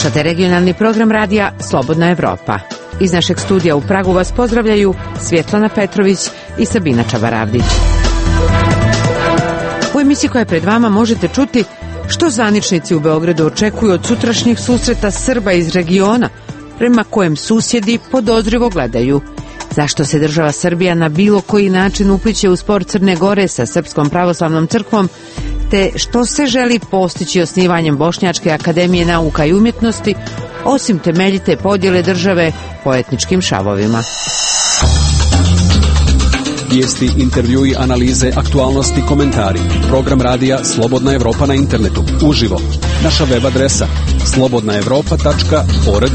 Slušate regionalni program radija Slobodna Evropa. Iz našeg studija u Pragu vas pozdravljaju Svjetlana Petrović i Sabina Čabaravdić. U emisiji koja je pred vama možete čuti što zvaničnici u Beogradu očekuju od sutrašnjeg susreta Srba iz regiona, prema kojem susjedi podozrivo gledaju. Zašto se država Srbija na bilo koji način upliće u spor Crne Gore sa Srpskom pravoslavnom crkvom, te što se želi postići osnivanjem Bošnjačke akademije nauka i umjetnosti, osim temeljite podjele države po etničkim šavovima. Vijesti, intervjui, analize, aktualnosti, komentari. Program radija Slobodna Evropa na internetu. Uživo. Naša web adresa slobodnaevropa.org.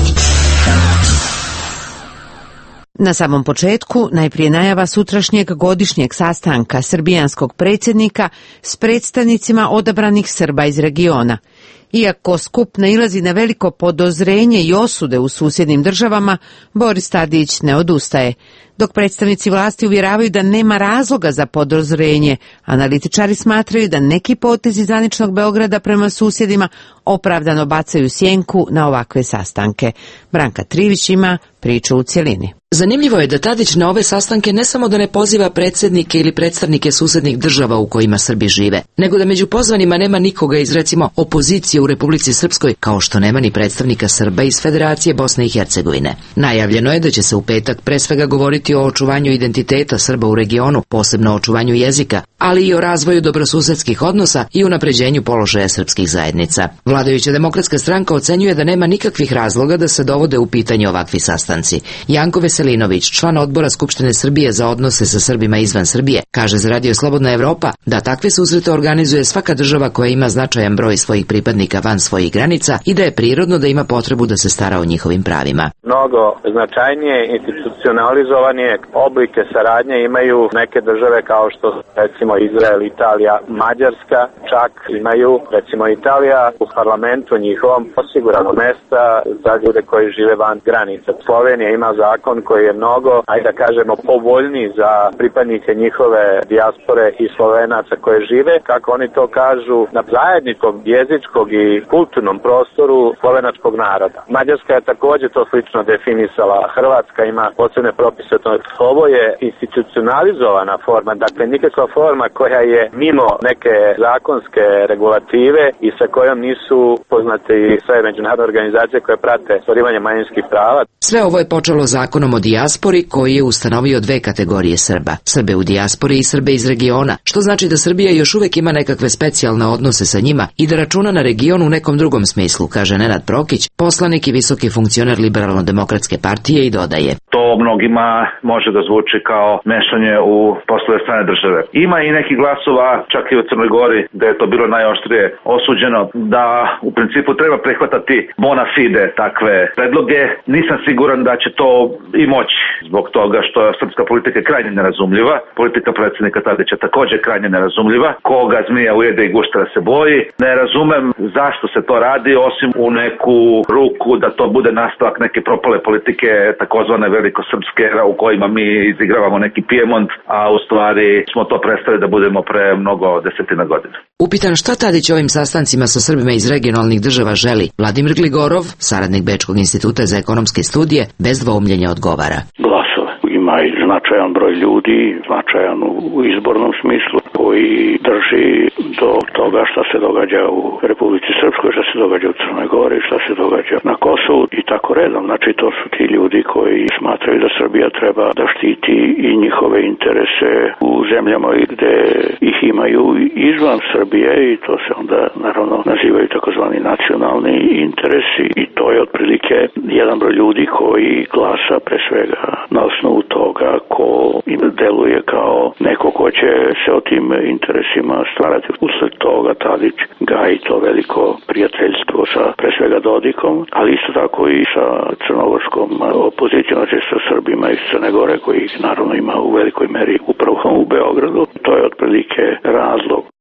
Na samom početku, najprije najava sutrašnjeg godišnjeg sastanka srbijanskog predsjednika s predstavnicima odabranih Srba iz regiona. Iako skup nailazi na veliko podozrenje i osude u susjednim državama, Boris Tadić ne odustaje. Dok predstavnici vlasti uvjeravaju da nema razloga za podozrenje, analitičari smatraju da neki potezi zvaničnog Beograda prema susjedima opravdano bacaju sjenku na ovakve sastanke. Branka Trivić ima priču u cjelini. Zanimljivo je da Tadić na ove sastanke ne samo da ne poziva predsjednike ili predstavnike susjednih država u kojima Srbi žive, nego da među pozvanima nema nikoga iz, recimo, opozicije u Republici Srpskoj, kao što nema ni predstavnika Srba iz Federacije Bosne i Hercegovine. Najavljeno je da će se u petak pre svega govoriti o očuvanju identiteta Srba u regionu, posebno o očuvanju jezika, ali i o razvoju dobrosusedskih odnosa i unapređenju položaja srpskih zajednica. Vladajuća demokratska stranka ocenjuje da nema nikakvih razloga da se dovode u pitanje ovakvi sastanci. Janko Veselinović, član odbora Skupštine Srbije za odnose sa Srbima izvan Srbije, kaže za Radio Slobodna Evropa da takve susrete organizuje svaka država koja ima značajan broj svojih pripadnika van svojih granica i da je prirodno da ima potrebu da se stara o njihovim pravima. Mnogo značajnije institucionalizovanije oblike saradnje imaju neke države kao što recimo Izrael, Italija, Mađarska, čak imaju recimo Italija u parlamentu njihovom osigurano mesta za ljude koji žive van granica. Slovenija ima zakon koji je mnogo, ajde da kažemo, povoljniji za pripadnike njihove dijaspore i Slovenaca koje žive, kako oni to kažu, na zajedničkom jezičkog i kulturnom prostoru slovenačkog naroda. Mađarska je također to slično definisala, Hrvatska ima posebne propise. Ovo je institucionalizovana forma, dakle nikakva forma koja je mimo neke zakonske regulative i sa kojom nisu poznate i sve međunarodne organizacije koje prate ostvarivanje manjinskih prava. Sve ovo je počelo zakonom o dijaspori koji je ustanovio dve kategorije Srba, Srbe u dijaspori i Srbe iz regiona, što znači da Srbija još uvijek ima nekakve specijalne odnose sa njima i da računa na region u nekom drugom smislu, kaže Nenad Prokić, poslanik i visoki funkcioner Liberalno-demokratske partije i dodaje. To mnogima može da zvuči kao mešanje u poslove strane države. Ima i neki glasova, čak i u Crnoj Gori, da je to bilo najoštrije osuđeno, da u principu treba prihvatati bona fide takve predloge. Nisam siguran da će to i moći, zbog toga što srpska politika je krajnje nerazumljiva, politika predsjednika Tadića također krajnje nerazumljiva, koga zmija ujede i guštera se boji. Ne razumem zašto se to radi, osim u neku ruku da to bude nastavak neke propale politike takozvane velikosrpske u kojima mi izigravamo neki Pijemont, a u stvari smo to prestali da budemo pre mnogo desetina godina. Upitan šta Tadić ovim sastancima sa Srbima iz regionalnih država želi, Vladimir Gligorov, saradnik Bečkog instituta za ekonomske studije, bez dvoumljenja odgovara. Glasove. Ima i značajan broj ljudi, značajan u izbornom smislu, koji drži do toga šta se događa u Republici Srpskoj, šta se događa u Crnoj Gori, šta se događa na Kosovu i tako redom. Znači to su ti ljudi koji smatraju da Srbija treba da štiti i njihove interese u zemljama gde ih imaju izvan Srbije i to se onda naravno nazivaju takozvani nacionalni interesi i to je otprilike jedan broj ljudi koji glasa pre svega na osnovu toga ko im deluje kao neko ko će se o tim interesima starati. Usled toga Tadić gaji to veliko prijateljstvo sa pre svega Dodikom, ali isto tako i sa crnogorskom opozicijom, znači sa Srbima iz Crne Gore, koji ih naravno ima u velikoj meri upravo u Beogradu. To je otprilike razlog.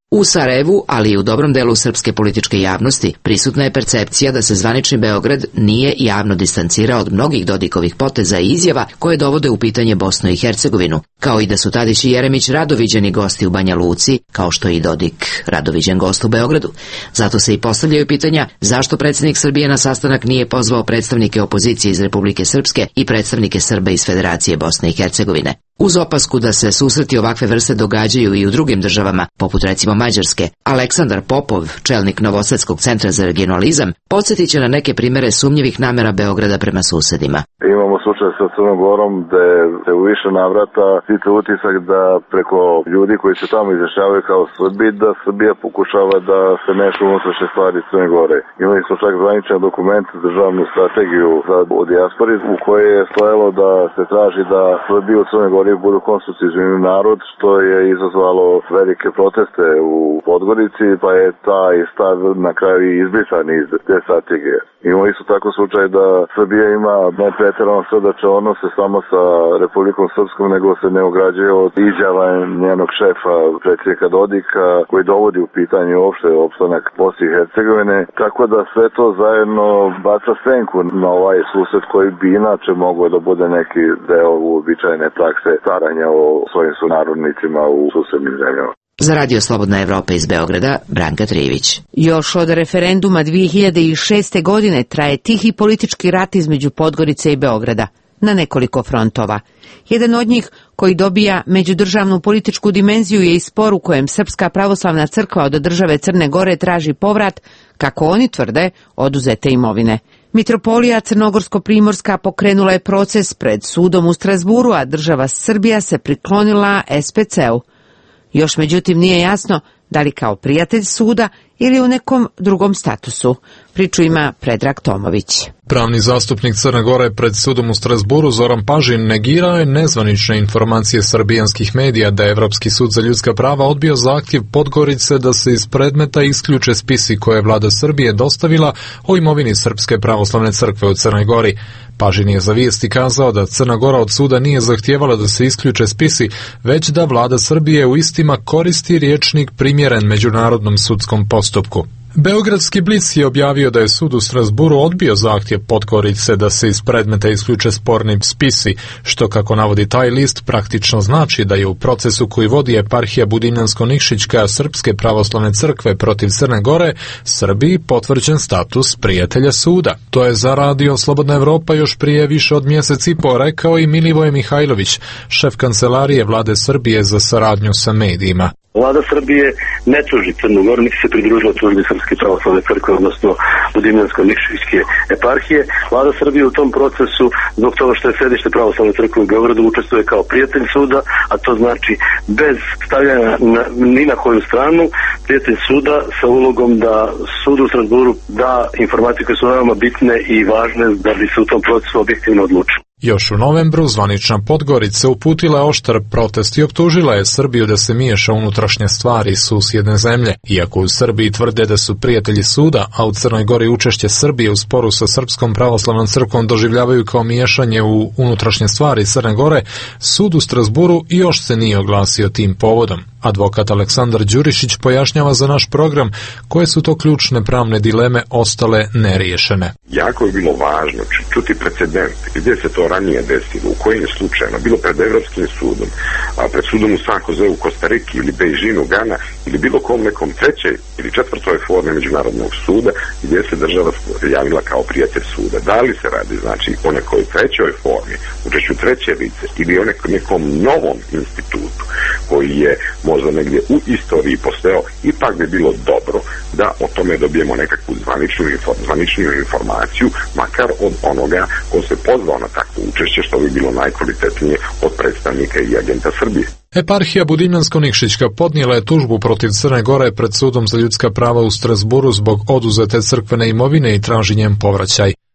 U Sarajevu, ali i u dobrom delu srpske političke javnosti, prisutna je percepcija da se zvanični Beograd nije javno distancirao od mnogih Dodikovih poteza i izjava koje dovode u pitanje Bosnu i Hercegovinu, kao i da su Tadić i Jeremić radoviđeni gosti u Banja Luci, kao što je i Dodik radoviđen gost u Beogradu. Zato se i postavljaju pitanja zašto predsjednik Srbije na sastanak nije pozvao predstavnike opozicije iz Republike Srpske i predstavnike Srba iz Federacije Bosne i Hercegovine. Uz opasku da se susreti ovakve vrste događaju i u drugim državama, poput recimo Mađarske, Aleksandar Popov, čelnik Novosadskog centra za regionalizam, podsjetit će na neke primere sumnjivih namera Beograda prema susedima. Imamo slučaj sa Crnom Gorom gde se u više navrata stiče utisak da preko ljudi koji se tamo izjašnjavaju kao Srbi, da Srbija pokušava da se meša u unutrašnje stvari Crne Gore. Imali smo čak zvaničan dokument, državnu strategiju o dijaspori, u kojoj je stojalo da se traži da Srbi u Crne Gori budu konstitutivni narod, što je izazvalo velike proteste u Podgorici, pa je taj stav na kraju izbrisan iz te strategije. Imamo isto tako slučaj da Srbija ima nepretjerano srdačne odnose samo sa Republikom Srpskom, nego se ne ograđuje od izjava njenog šefa, predsjednika Dodika, koji dovodi u pitanje uopšte opstanak Bosne i Hercegovine, tako da sve to zajedno baca senku na ovaj susret koji bi inače mogao da bude neki deo uobičajene prakse staranja o svojim sunarodnicima u susednim zemljama. Za Radio Slobodna Evropa iz Beograda, Branka Trijević. Još od referenduma 2006. godine traje tihi politički rat između Podgorice i Beograda, na nekoliko frontova. Jedan od njih, koji dobija međudržavnu političku dimenziju, je i spor u kojem Srpska pravoslavna crkva od države Crne Gore traži povrat, kako oni tvrde, oduzete imovine. Mitropolija Crnogorsko-Primorska pokrenula je proces pred sudom u Strasburu, a država Srbija se priklonila SPC-u. Još međutim nije jasno da li kao prijatelj suda ili u nekom drugom statusu. Priču ima Predrag Tomović. Pravni zastupnik Crne Gore pred sudom u Strasburu Zoran Pažin negirao je nezvanične informacije srbijanskih medija da je Evropski sud za ljudska prava odbio zahtjev Podgorice da se iz predmeta isključe spisi koje je vlada Srbije dostavila o imovini Srpske pravoslavne crkve u Crnoj Gori. Pažin je za Vijesti kazao da Crna Gora od suda nije zahtijevala da se isključe spisi, već da vlada Srbije u istima koristi rječnik primjeren međunarodnom sudskom postupku. Beogradski Blic je objavio da je sud u Strasburu odbio zahtjev Podgorice da se iz predmeta isključe sporni spisi, što, kako navodi taj list, praktično znači da je u procesu koji vodi eparhija Budimljansko-Nikšićka Srpske pravoslavne crkve protiv Crne Gore Srbiji potvrđen status prijatelja suda. To je za Radio Slobodna Evropa još prije više od mjesec i po rekao i Milivoje Mihajlović, šef kancelarije vlade Srbije za saradnju sa medijima. Vlada Srbije ne tuži Crnu Goru, niti se pridružila tužbi Srpske pravoslavne crkve, odnosno Budimljansko-Nikšićke eparhije. Vlada Srbije u tom procesu, zbog toga što je središte pravoslavne crkve u Beogradu, učestvuje kao prijatelj suda, a to znači bez stavljanja ni na koju stranu, prijatelj suda sa ulogom da sud u Strasburu da informacije koje su veoma bitne i važne da bi se u tom procesu objektivno odlučilo. Još u novembru zvanična Podgorica uputila je oštar protest i optužila je Srbiju da se miješa unutrašnje stvari susjedne zemlje. Iako u Srbiji tvrde da su prijatelji suda, a u Crnoj Gori učešće Srbije u sporu sa Srpskom pravoslavnom crkvom doživljavaju kao miješanje u unutrašnje stvari Crne Gore, sud u Strasburu još se nije oglasio tim povodom. Advokat Aleksandar Đurišić pojašnjava za naš program koje su to ključne pravne dileme ostale neriješene. Jako je bilo važno čuti precedent gdje se to ranije desilo, u kojim slučajima, bilo pred Evropskim sudom, a pred sudom u San Jose u Kostariki ili Beijinu, Gana ili bilo kom nekom trećoj ili četvrtoj formi međunarodnog suda gdje se država javila kao prijatelj suda. Da li se radi znači o nekoj trećoj formi, učešću treće lice ili o nekom novom institutu koji je možda negdje u istoriji postojao, ipak bi bilo dobro da o tome dobijemo nekakvu zvaničniju informaciju, makar od onoga ko se pozvao na takvo učešće, što bi bilo najkvalitetnije od predstavnika i agenta Srbije. Eparhija Budimljansko-Nikšićka podnijela je tužbu protiv Crne Gore pred sudom za ljudska prava u Strasburu zbog oduzete crkvene imovine i traži njen povraćaj.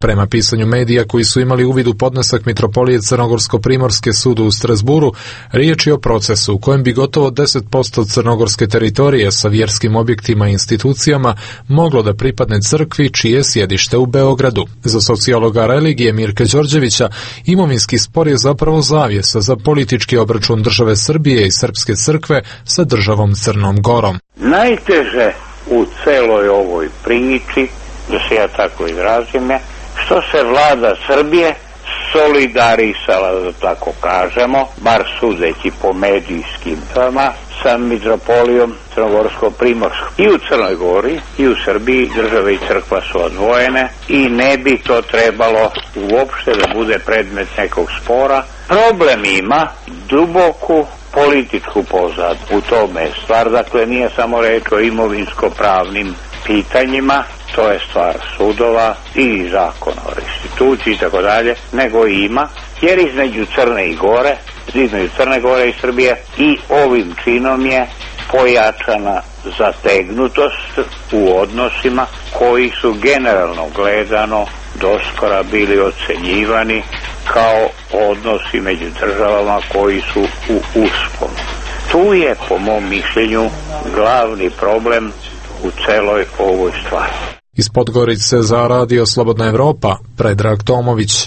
Prema pisanju medija koji su imali uvid u podnesak Mitropolije Crnogorsko-Primorske sudu u Strasburu, riječ je o procesu u kojem bi gotovo 10% crnogorske teritorije sa vjerskim objektima i institucijama moglo da pripadne crkvi čije je sjedište u Beogradu. Za sociologa religije Mirka Đorđevića, imovinski spor je zapravo zavjesa za politički obračun države Srbije i Srpske crkve sa državom Crnom Gorom. Najteže u celoj ovoj priči, da se ja tako izrazim, što se vlada Srbije solidarisala, da tako kažemo, bar sudeći po medijskim tama, sa Mitropolijom Crnogorsko-Primorskom. I u Crnoj Gori i u Srbiji država i crkva su odvojene i ne bi to trebalo uopšte da bude predmet nekog spora. Problem ima duboku političku pozadinu. U tome je stvar, dakle nije samo reč o imovinsko-pravnim pitanjima, to je stvar sudova i zakona o restituciji i tako dalje, nego ima, jer između Crne Gore i Srbije i ovim činom je pojačana zategnutost u odnosima koji su generalno gledano doskora bili ocenjivani kao odnosi među državama koji su u usponu. Tu je, po mom mišljenju, glavni problem u celoj ovoj stvari. Iz Podgorice za Radio Slobodna Evropa, Predrag Tomović.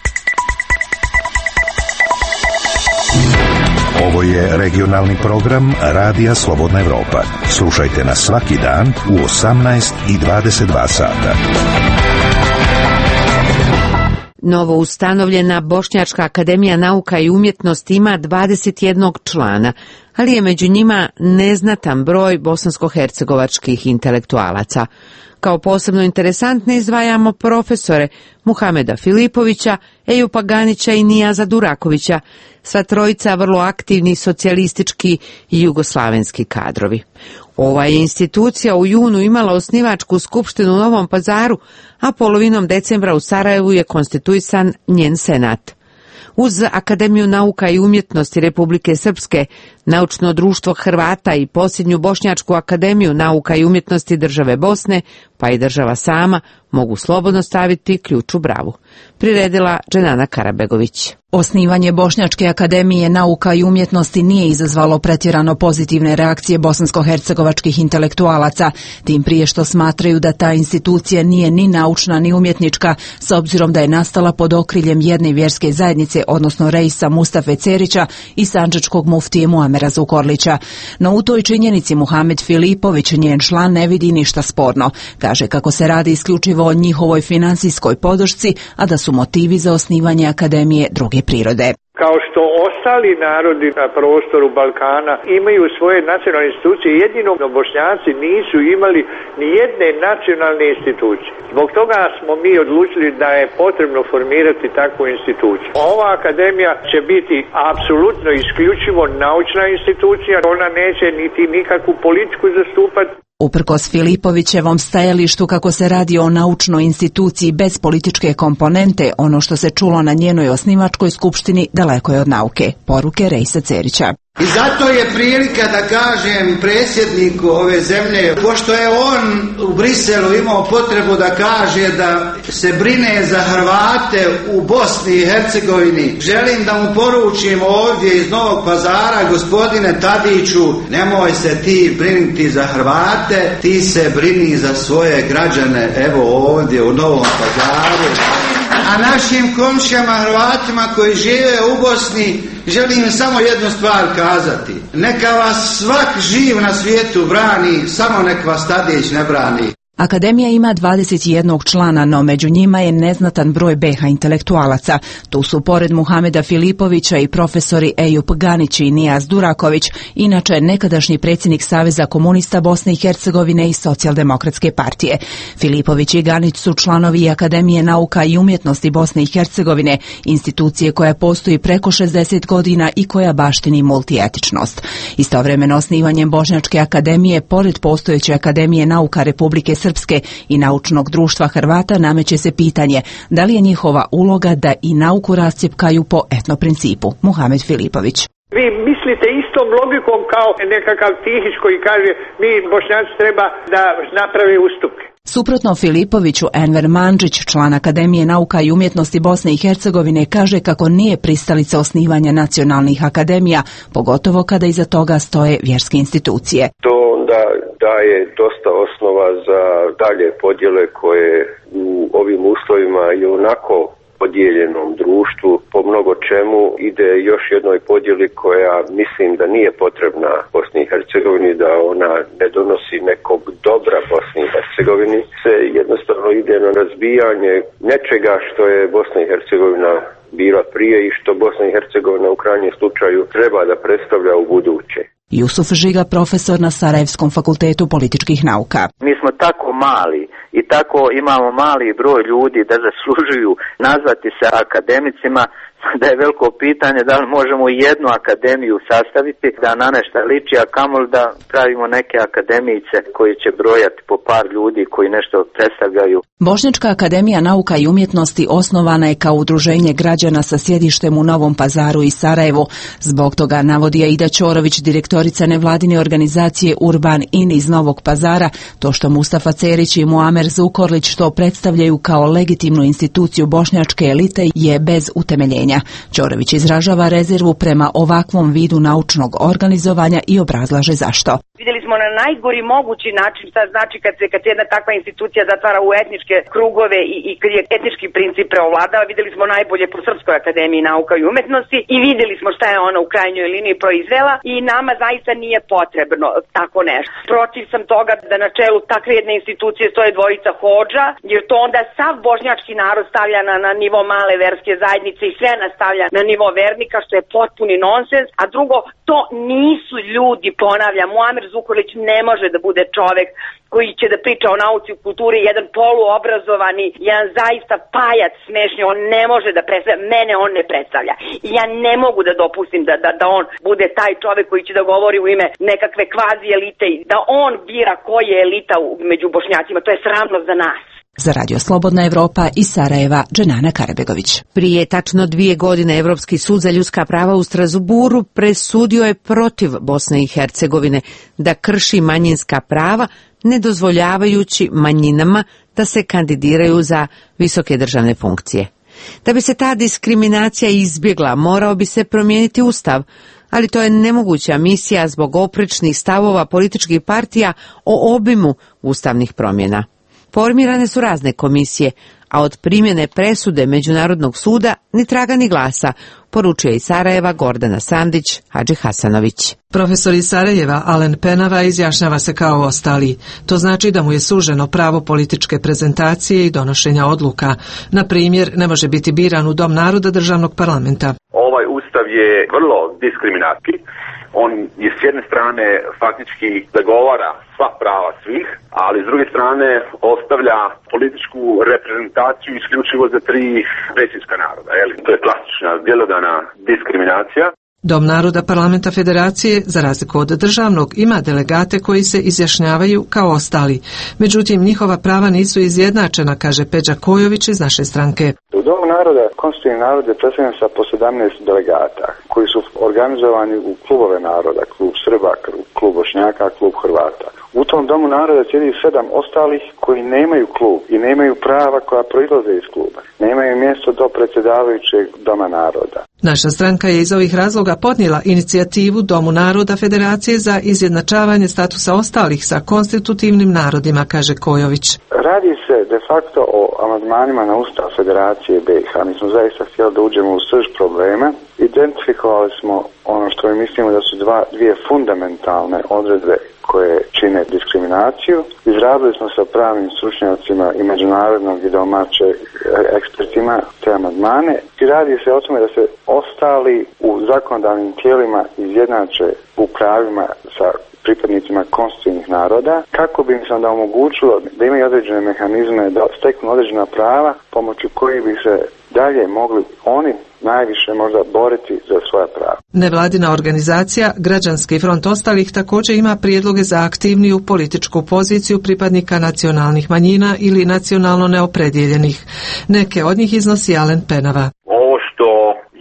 Ovo je regionalni program Radija Slobodna Evropa. Slušajte nas svaki dan u 18 i 22 sata. Novo ustanovljena Bošnjačka akademija nauka i umjetnosti ima 21 člana, ali je među njima neznatan broj bosansko-hercegovačkih intelektualaca. Kao posebno interesantne izdvajamo profesore Muhameda Filipovića, Ejupa Ganića i Nijaza Durakovića, sva trojica vrlo aktivni socijalistički i jugoslavenski kadrovi. Ova je institucija u junu imala osnivačku skupštinu u Novom Pazaru, a polovinom decembra u Sarajevu je konstituisan njen senat. Uz Akademiju nauka i umjetnosti Republike Srpske, Naučno društvo Hrvata i posljednju Bošnjačku akademiju nauka i umjetnosti države Bosne, pa i država sama, mogu slobodno staviti ključ u bravu. Priredila Dženana Karabegović. Osnivanje Bošnjačke akademije nauka i umjetnosti nije izazvalo pretjerano pozitivne reakcije bosansko-hercegovačkih intelektualaca, tim prije što smatraju da ta institucija nije ni naučna ni umjetnička, s obzirom da je nastala pod okriljem jedne vjerske zajednice, odnosno reisa Mustafe Cerića i sandžačkog muftije Muamera Zukorlića. No u toj činjenici Muhamed Filipović, njen član, ne vidi ništa sporno. Kaže kako se radi isključivo o njihovoj finansijskoj podršci, a da su motivi za osnivanje akademije druge prirode. Kao što ostali narodi na prostoru Balkana imaju svoje nacionalne institucije, jedino Bošnjaci nisu imali ni jedne nacionalne institucije. Zbog toga smo mi odlučili da je potrebno formirati takvu instituciju. Ova akademija će biti apsolutno isključivo naučna institucija, ona neće niti nikakvu politiku zastupati. Uprkos Filipovićevom stajalištu kako se radi o naučnoj instituciji bez političke komponente, ono što se čulo na njenoj osnivačkoj skupštini daleko je od nauke. Poruke Reisa Cerića. I zato je prilika da kažem predsjedniku ove zemlje, pošto je on u Briselu imao potrebu da kaže da se brine za Hrvate u Bosni i Hercegovini, želim da mu poručim ovdje iz Novog Pazara, gospodine Tadiću, nemoj se ti brinuti za Hrvate, ti se brini za svoje građane, evo ovdje u Novom Pazaru. A našim komšijama Hrvatima koji žive u Bosni želim samo jednu stvar kazati. Neka vas svak živ na svijetu brani, samo nek vas Tadić ne brani. Akademija ima 21 člana, no među njima je neznatan broj BiH intelektualaca. Tu su pored Muhameda Filipovića i profesori Ejup Ganić i Nijaz Duraković, inače nekadašnji predsjednik Saveza komunista Bosne i Hercegovine i Socijaldemokratske partije. Filipović i Ganić su članovi Akademije nauka i umjetnosti Bosne i Hercegovine, institucije koja postoji preko 60 godina i koja baštini multietičnost. Istovremeno osnivanjem Bošnjačke akademije, pored postojeće Akademije nauka Republike Srpske i Naučnog društva Hrvata, nameće se pitanje da li je njihova uloga da i nauku rascjepkaju po etnoprincipu. Muhamed Filipović. Vi mislite istom logikom kao nekakav Tihić koji kaže mi Bošnjaci treba da naprave ustupke. Suprotno Filipoviću, Enver Mandžić, član Akademije nauka i umjetnosti Bosne i Hercegovine, kaže kako nije pristalica osnivanja nacionalnih akademija, pogotovo kada iza toga stoje vjerske institucije. To onda daje dosta osnova za dalje podjele koje u ovim uslovima i onako podijeljenom društvu po mnogo čemu ide još jednoj podjeli koja mislim da nije potrebna Bosni i Hercegovini, da ona ne donosi nekog dobra Bosni i Hercegovini, se jednostavno ide na razbijanje nečega što je Bosna i Hercegovina bila prije i što Bosna i Hercegovina u krajnjem slučaju treba da predstavlja u buduće. Jusuf Žiga, profesor na Sarajevskom fakultetu političkih nauka. Mi smo tako mali i tako imamo mali broj ljudi da zaslužuju nazvati se akademicima, da je veliko pitanje da li možemo jednu akademiju sastaviti da na nešto liči, a kamoli da pravimo neke akademijice koji će brojati po par ljudi koji nešto predstavljaju. Bošnjačka akademija nauka i umjetnosti osnovana je kao udruženje građana sa sjedištem u Novom Pazaru i Sarajevu. Zbog toga, navodi Aida Ćorović, direktorica nevladine organizacije Urban In iz Novog Pazara, to što Mustafa Cerić i Muamer Zukorlić to predstavljaju kao legitimnu instituciju bošnjačke elite je bez utemeljenja. Ćorović izražava rezervu prema ovakvom vidu naučnog organizovanja i obrazlaže zašto. Vidjeli smo na najgori mogući način šta znači kad se jedna takva institucija zatvara u etničke krugove i kad je etnički princip preovladava. Vidjeli smo najbolje po Srpskoj akademiji nauka i umjetnosti i vidjeli smo šta je ona u krajnjoj liniji proizvela i nama zaista nije potrebno tako nešto. Protiv sam toga da na čelu takve jedne institucije stoje dvojica hodža, jer to onda sav bošnjački narod stavlja na nivo male verske zajednice i sve nastavlja na nivo vernika, što je potpuni nonsens. A drugo, to nisu ljudi, ponavljam, Muamer Zukorlić ne može da bude čovek koji će da priča o nauci u kulturi, jedan poluobrazovani, jedan zaista pajac smešni, on ne može da predstavlja, mene on ne predstavlja. I ja ne mogu da dopustim da on bude taj čovek koji će da govori u ime nekakve kvazi elite, da on bira koja je elita među Bošnjacima, to je sramno za nas. Za Radio Slobodna Evropa iz Sarajeva, Dženana Karabegović. Prije tačno 2 godine Evropski sud za ljudska prava u Strazburu presudio je protiv Bosne i Hercegovine da krši manjinska prava, ne dozvoljavajući manjinama da se kandidiraju za visoke državne funkcije. Da bi se ta diskriminacija izbjegla, morao bi se promijeniti ustav, ali to je nemoguća misija zbog oprečnih stavova političkih partija o obimu ustavnih promjena. Formirane su razne komisije, a od primjene presude Međunarodnog suda ni traga ni glasa, poručuje iz Sarajeva Gordana Sandić, Hadži Hasanović. Profesor iz Sarajeva Alen Penava izjašnjava se kao ostali. To znači da mu je suženo pravo političke prezentacije i donošenja odluka. Na primjer, ne može biti biran u Dom naroda državnog parlamenta. Ovaj ustav je vrlo diskriminativ. On je s jedne strane faktički zagovara sva prava svih, ali s druge strane ostavlja političku reprezentaciju isključivo za 3 većinska naroda. To je klasična djelodana diskriminacija. Dom naroda parlamenta federacije, za razliku od državnog, ima delegate koji se izjašnjavaju kao ostali. Međutim, njihova prava nisu izjednačena, kaže Peđa Kojović iz naše stranke. U Domu naroda konstitutivni narod je predstavljen sa po 17 delegata koji su organizovani u klubove naroda, klub Srba, klub Bošnjaka, klub Hrvata. U tom Domu naroda sjedi 7 ostalih koji nemaju klub i nemaju prava koja proizlaze iz kluba. Nemaju mjesto do predsjedavajućeg Doma naroda. Naša stranka je iz ovih razloga podnijela inicijativu Domu naroda Federacije za izjednačavanje statusa ostalih sa konstitutivnim narodima, kaže Kojović. Radi se de facto o amandmanima na Ustav Federacije BiH. Mi smo zaista htjeli da uđemo u srž problema. Identifikovali smo ono što mi mislimo da su dvije fundamentalne odredbe koje čine diskriminaciju. Izradili smo sa pravnim stručnjacima i međunarodnog i domaće ekspertima te amandmane i radi se o tome da se ostali u zakonodavnim tijelima izjednače u pravima sa pripadnicima konstitutivnih naroda, kako bi im se onda omogućilo da imaju određene mehanizme, da steknu određena prava pomoću kojih bi se dalje mogli oni najviše možda boriti za svoja prava. Nevladina organizacija Građanski front ostalih također ima prijedloge za aktivniju političku poziciju pripadnika nacionalnih manjina ili nacionalno neopredjeljenih. Neke od njih iznosi Alen Penava. Ovo što je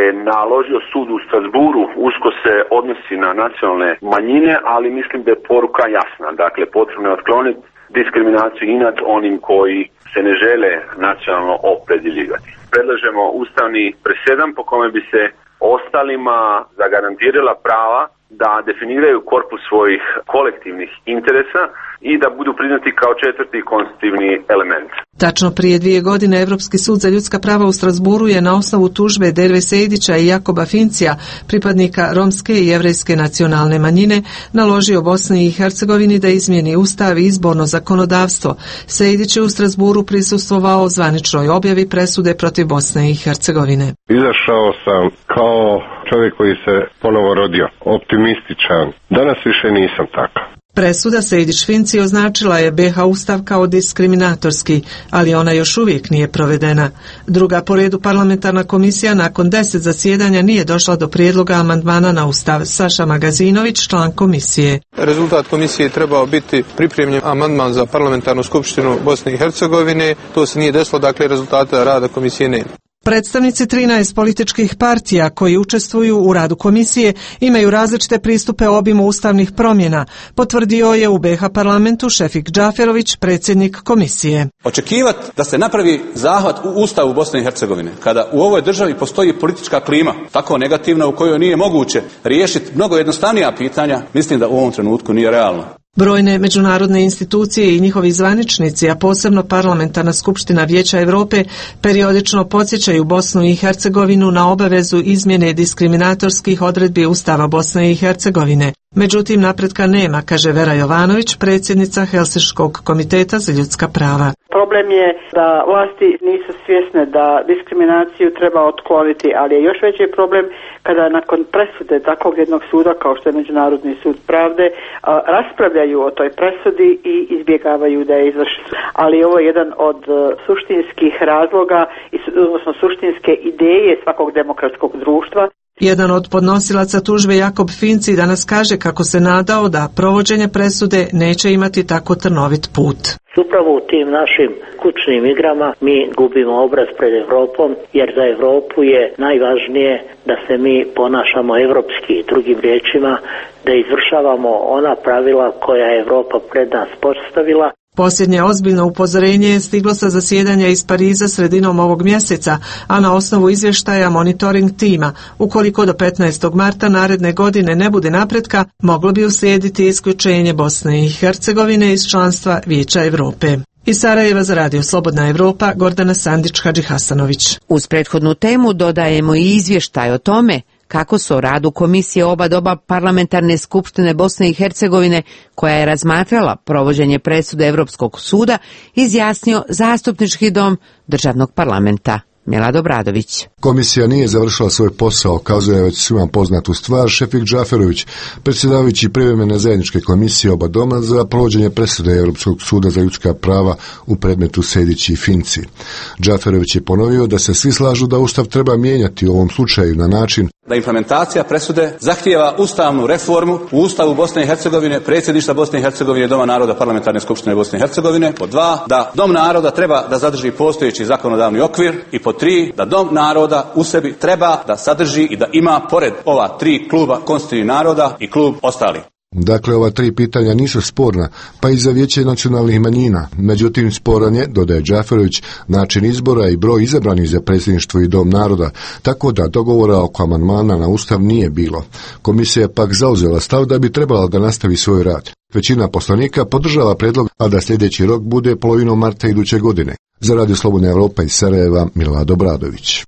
je naložio sud u Strasburu usko se odnosi na nacionalne manjine, ali mislim da je poruka jasna. Dakle, potrebno je otkloniti diskriminaciju i nad onim koji se ne žele nacionalno opredjeljivati. Predlažemo ustavni presedan po kome bi se ostalima zagarantirala prava da definiraju korpus svojih kolektivnih interesa i da budu priznati kao četvrti konstitutivni element. Tačno prije 2 godine Evropski sud za ljudska prava u Strasburu je na osnovu tužbe Derve Sejdića i Jakoba Fincija, pripadnika romske i jevrejske nacionalne manjine, naložio Bosni i Hercegovini da izmijeni ustav i izborno zakonodavstvo. Sejdić je u Strasburu prisustvovao zvaničnoj objavi presude protiv Bosne i Hercegovine. Izašao sam kao čovjek koji se ponovo rodio, optimističan. Danas više nisam takav. Presuda Sejdić-Finci označila je BiH ustav kao diskriminatorski, ali ona još uvijek nije provedena. Druga po redu parlamentarna komisija nakon 10 zasjedanja nije došla do prijedloga amandmana na ustav. Saša Magazinović, član komisije. Rezultat komisije je trebao biti pripremljen amandman za parlamentarnu skupštinu Bosne i Hercegovine. To se nije desilo, dakle rezultata rada komisije nema. Predstavnici 13 političkih partija koji učestvuju u radu komisije imaju različite pristupe obimu ustavnih promjena, potvrdio je u BiH parlamentu Šefik Džaferović, predsjednik komisije. Očekivati da se napravi zahvat u ustavu Bosne i Hercegovine, kada u ovoj državi postoji politička klima, tako negativna u kojoj nije moguće riješiti mnogo jednostavnija pitanja, mislim da u ovom trenutku nije realno. Brojne međunarodne institucije i njihovi zvaničnici, a posebno parlamentarna skupština Vijeća Europe, periodično podsjećaju Bosnu i Hercegovinu na obavezu izmjene diskriminatorskih odredbi Ustava Bosne i Hercegovine. Međutim, napretka nema, kaže Vera Jovanović, predsjednica Helsinškog komiteta za ljudska prava. Problem je da vlasti nisu svjesne da diskriminaciju treba otkloniti, ali je još veći problem kada nakon presude takvog jednog suda kao što je Međunarodni sud pravde raspravljaju o toj presudi i izbjegavaju da je izvrši. Ali ovo je jedan od suštinskih razloga, odnosno suštinske ideje svakog demokratskog društva. Jedan od podnosilaca tužbe Jakob Finci danas kaže kako se nadao da provođenje presude neće imati tako trnovit put. Upravo u tim našim kućnim igrama mi gubimo obraz pred Evropom, jer za Europu je najvažnije da se mi ponašamo evropski, drugim riječima da izvršavamo ona pravila koja je Europa pred nas postavila. Posljednje ozbiljno upozorenje je stiglo sa zasjedanja iz Pariza sredinom ovog mjeseca, a na osnovu izvještaja monitoring tima. Ukoliko do 15. marta naredne godine ne bude napretka, moglo bi uslijediti isključenje Bosne i Hercegovine iz članstva Vijeća Europe. Iz Sarajeva za Radio Slobodna Evropa, Gordana Sandić-Hadžihasanović. Uz prethodnu temu dodajemo i izvještaj o tome kako su o radu komisije oba doba parlamentarne skupštine Bosne i Hercegovine, koja je razmatrala provođenje presude Europskog suda, izjasnio zastupnički dom državnog parlamenta. Milad Obradović. Komisija nije završila svoj posao, kazuje već svima poznatu stvar Šefik Džaferović, predsjedavajući privremene zajedničke komisije oba doma za provođenje presude Europskog suda za ljudska prava u predmetu Sejdić i Finci. Džaferović je ponovio da se svi slažu da Ustav treba mijenjati u ovom slučaju na način da implementacija presude zahtijeva ustavnu reformu u Ustavu Bosne i Hercegovine, predsjedništva Bosne i Hercegovine, Doma naroda parlamentarne skupštine Bosne i Hercegovine. Pod 2, da Dom naroda treba da zadrži postojeći zakonodavni okvir i pod 3, da Dom naroda u sebi treba da sadrži i da ima pored ova 3 kluba konstitutivnih naroda i klub ostali. Dakle, ova 3 pitanja nisu sporna, pa i za Vijeće nacionalnih manjina. Međutim, sporan je, dodaje Džaferović, način izbora i broj izabranih za predsjedništvo i Dom naroda, tako da dogovora oko amandmana na Ustav nije bilo. Komisija je pak zauzela stav da bi trebala da nastavi svoj rad. Većina poslanika podržava predlog, a da sljedeći rok bude polovinom marta iduće godine. Za Radio Slobodna Evropa iz Sarajeva, Milad Obradović.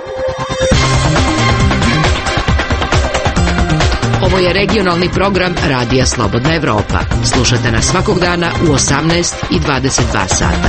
Ovo je regionalni program Radija Slobodna Evropa. Slušajte nas svakog dana u 18 i 22 sata.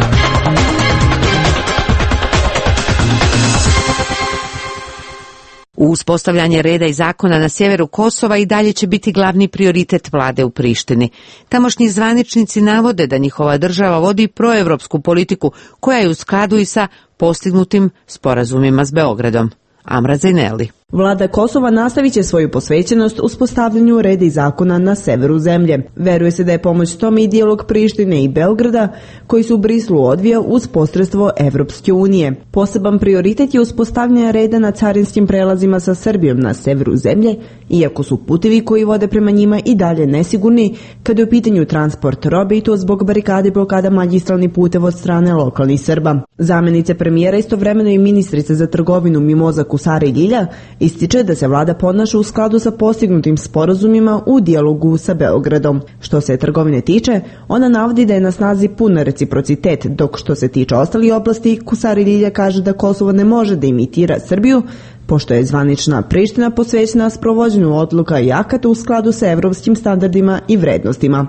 Uspostavljanje reda i zakona na sjeveru Kosova i dalje će biti glavni prioritet vlade u Prištini. Tamošnji zvaničnici navode da njihova država vodi proevropsku politiku koja je u skladu i sa postignutim sporazumima s Beogradom. Amra Zajneli. Vlada Kosova nastavit će svoju posvećenost uspostavljanju reda i zakona na severu zemlje. Veruje se da je pomoć tome i dijalog Prištine i Beograda, koji su u Brislu odvija uz posredstvo Evropske unije. Poseban prioritet je uspostavljanje reda na carinskim prelazima sa Srbijom na severu zemlje, iako su putevi koji vode prema njima i dalje nesigurni kada je u pitanju transport robe i to zbog barikade i blokada magistralnih puteva od strane lokalnih Srba. Zamjenice premijera, istovremeno i ministrica za trgovinu Mimoza Kusara Ljilja, ističe da se vlada ponaša u skladu sa postignutim sporazumima u dijalogu sa Beogradom. Što se trgovine tiče, ona navodi da je na snazi pun reciprocitet, dok što se tiče ostalih oblasti, Kusara Ljilja kaže da Kosovo ne može da imitira Srbiju, pošto je zvanična Priština posvećena sprovođenju odluka i akata u skladu sa evropskim standardima i vrednostima.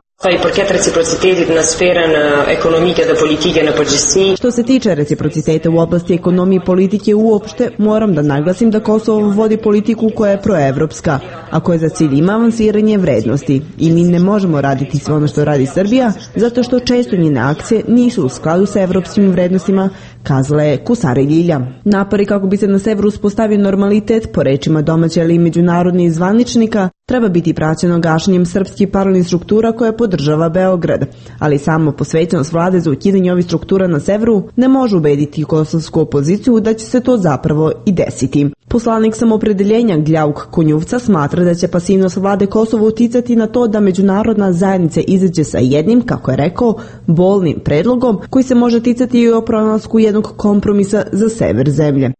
Što se tiče reciprociteta u oblasti ekonomije i politike uopšte, moram da naglasim da Kosovo vodi politiku koja je proevropska, a koja za cilj ima avansiranje vrednosti. I mi ne možemo raditi sve ono što radi Srbija, zato što često njene akcije nisu u skladu sa evropskim vrednostima, kazala je Kusara Ljilja. Napori kako bi se na severu uspostavio normalitet, po rečima domaće ali i međunarodnih zvaničnika, treba biti praćeno gašenjem srpskih paralelnih struktura koje podržava Beograd, ali samo posvećenost vlade za ukidanje ovih struktura na severu ne može ubediti kosovsku opoziciju da će se to zapravo i desiti. Poslanik samopredeljenja Gljauk Konjuvca smatra da će pasivnost vlade Kosova uticati na to da međunarodna zajednica izađe sa jednim, kako je rekao, bolnim predlogom koji se može ticati i o pronalasku jednog kompromisa za sever zemlje.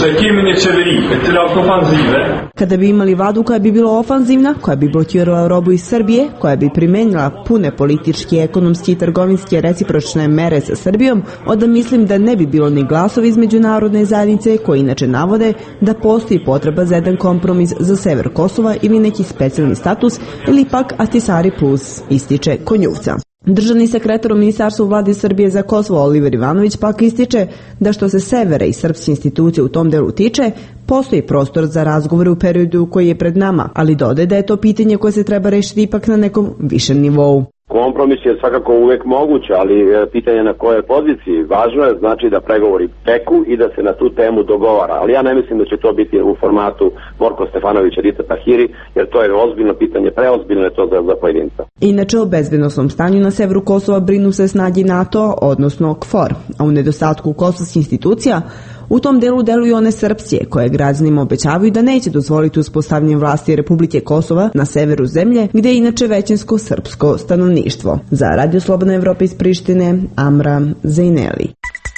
Kada bi imali vladu koja bi bila ofanzivna, koja bi blokirala robu iz Srbije, koja bi primenila pune političke, ekonomske i trgovinske recipročne mere sa Srbijom, onda mislim da ne bi bilo ni glasova iz međunarodne zajednice koji inače navode da postoji potreba za jedan kompromis za sever Kosova ili neki specijalni status ili pak Ahtisaari plus, ističe Konjuvca. Državni sekretar u Ministarstvu vlade Srbije za Kosovo Oliver Ivanović pak ističe da što se severa i srpske institucije u tom delu tiče, postoji prostor za razgovore u periodu koji je pred nama, ali dodaje da je to pitanje koje se treba rešiti ipak na nekom višem nivou. Kompromis je svakako uvek moguć, ali pitanje na kojoj poziciji. Važno je znači da pregovori teku i da se na tu temu dogovara, ali ja ne mislim da će to biti u formatu Borko Stefanovića, Rita Tahiri, jer to je ozbiljno pitanje, preozbiljno je to za pojedinca. Inače, o bezbednosnom stanju na severu Kosova brinu se snage NATO, odnosno KFOR, a u nedostatku kosovskih institucija, u tom delu deluju one srpske koje građanima obećavaju da neće dozvoliti uspostavljanje vlasti Republike Kosova na severu zemlje, gdje je inače većinsko srpsko stanovništvo. Za Radio Slobodna Evropa iz Prištine, Amra Zejneli.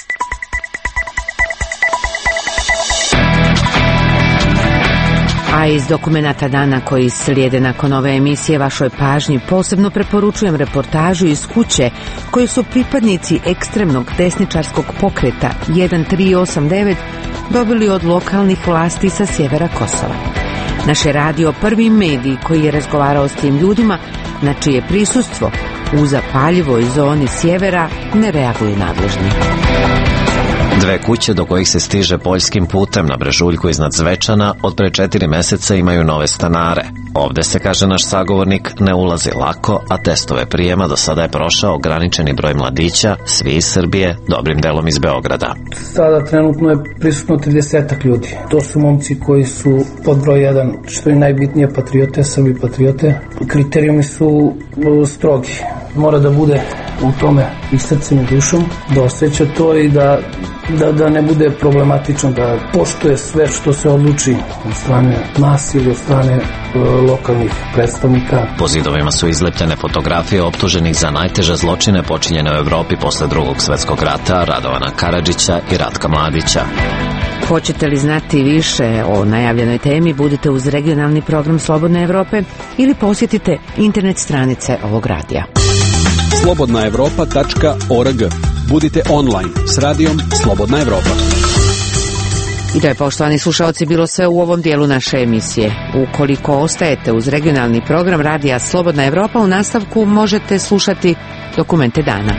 A iz dokumenata dana koji slijede nakon ove emisije vašoj pažnji posebno preporučujem reportažu iz kuće koju su pripadnici ekstremnog desničarskog pokreta 1389 dobili od lokalnih vlasti sa sjevera Kosova. Naš je radio prvi medij koji je razgovarao s tim ljudima, na čije prisustvo u zapaljivoj zoni sjevera ne reaguju nadležni. Dve kuće do kojih se stiže poljskim putem na brežuljku iznad Zvečana od pre 4 meseca imaju nove stanare. Ovde se, kaže naš sagovornik, ne ulazi lako, a testove prijema do sada je prošao ograničeni broj mladića, svi iz Srbije, dobrim delom iz Beograda. Sada trenutno je prisutno 30 ljudi. To su momci koji su pod broj 1, što je najbitnije, patriote, Srbi patriote. Kriterijumi su strogi. Mora da bude u tome i srcem i dušom, da osjeća to i da ne bude problematično, da poštuje sve što se odluči od strane nas ili od strane lokalnih predstavnika. Po zidovima su izlepljene fotografije optuženih za najteže zločine počinjene u Evropi posle Drugog svetskog rata, Radovana Karadžića i Ratka Mladića. Hoćete li znati više o najavljenoj temi, budite uz regionalni program Slobodne Evrope ili posjetite internet stranice ovog radija. slobodnaevropa.org. Budite online s radijom Slobodna Evropa. I to je, poštovani slušaoci, bilo sve u ovom dijelu naše emisije. Ukoliko ostajete uz regionalni program radija Slobodna Evropa, u nastavku možete slušati dokumente dana.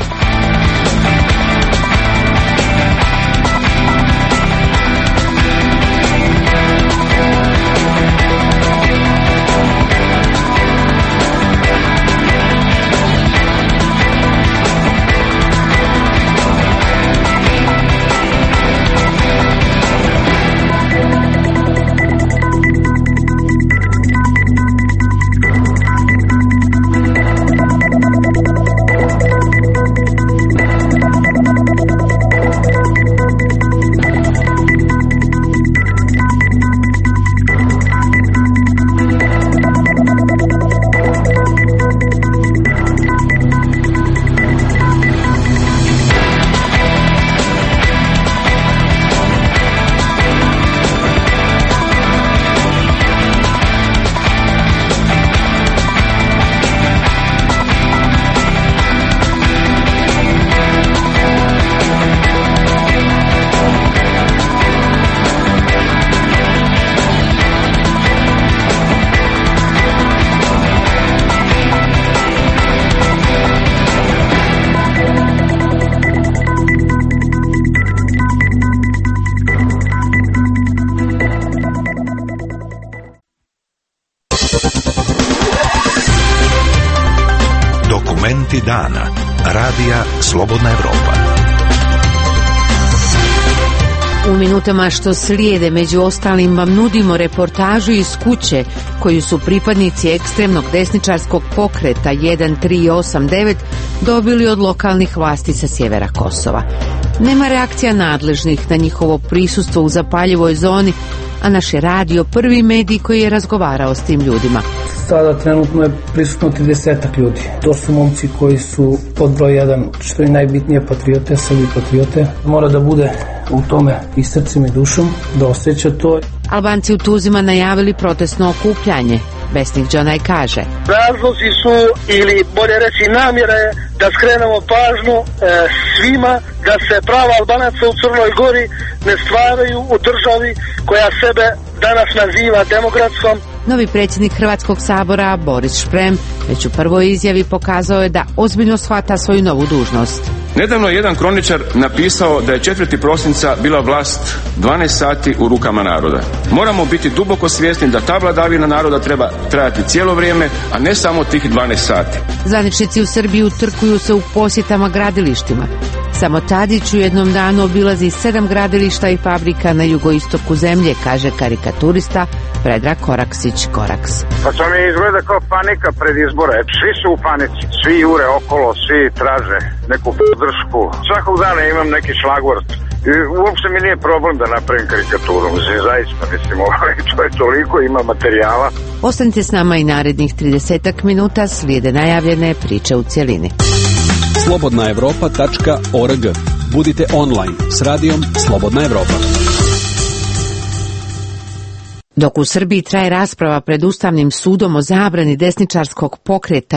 Dokumenti dana. Radija Slobodna Evropa. U minutama što slijede, među ostalim, vam nudimo reportažu iz kuće koju su pripadnici ekstremnog desničarskog pokreta 1389 dobili od lokalnih vlasti sa sjevera Kosova. Nema reakcija nadležnih na njihovo prisustvo u zapaljivoj zoni, a naš je radio prvi medij koji je razgovarao s tim ljudima. Sada trenutno je prisutno 30 ljudi. To su momci koji su pod broj 1, što je najbitnije, patriote, Srbi patriote. Mora da bude u tome i srcem i dušom, da osjeća to. Albanci u Tuzima najavili protestno okupljanje. Vesnik Đonaj kaže: razlozi su, ili bolje reći namjera je, da skrenemo pažnju svima da se prava Albanaca u Crnoj Gori ne stvaraju u državi koja sebe danas naziva demokratskom. Novi predsjednik Hrvatskog sabora Boris Šprem već u prvoj izjavi pokazao je da ozbiljno shvata svoju novu dužnost. Nedavno je jedan kroničar napisao da je 4. prosinca bila vlast 12 sati u rukama naroda. Moramo biti duboko svjesni da ta vladavina naroda treba trajati cijelo vrijeme, a ne samo tih 12 sati. Zvaničnici u Srbiji utrkuju se u posjetama gradilištima. Samo Tadić u jednom danu obilazi 7 gradilišta i fabrika na jugoistoku zemlje, kaže karikaturista Predrag Koraksić Koraks. Pa to mi izgleda kao panika pred izbore. Svi su u panici, svi jure okolo, svi traže neku podršku. Svakog dana imam neki šlagvort. I uopšte mi nije problem da napravim karikaturu. Zaista, mislim, to je toliko, ima materijala. Ostanite s nama i narednih 30 minuta, slijede najavljene priče u cjelini. slobodnaevropa.org. Budite online s radijom Slobodna Evropa. Dok u Srbiji traje rasprava pred Ustavnim sudom o zabrani desničarskog pokreta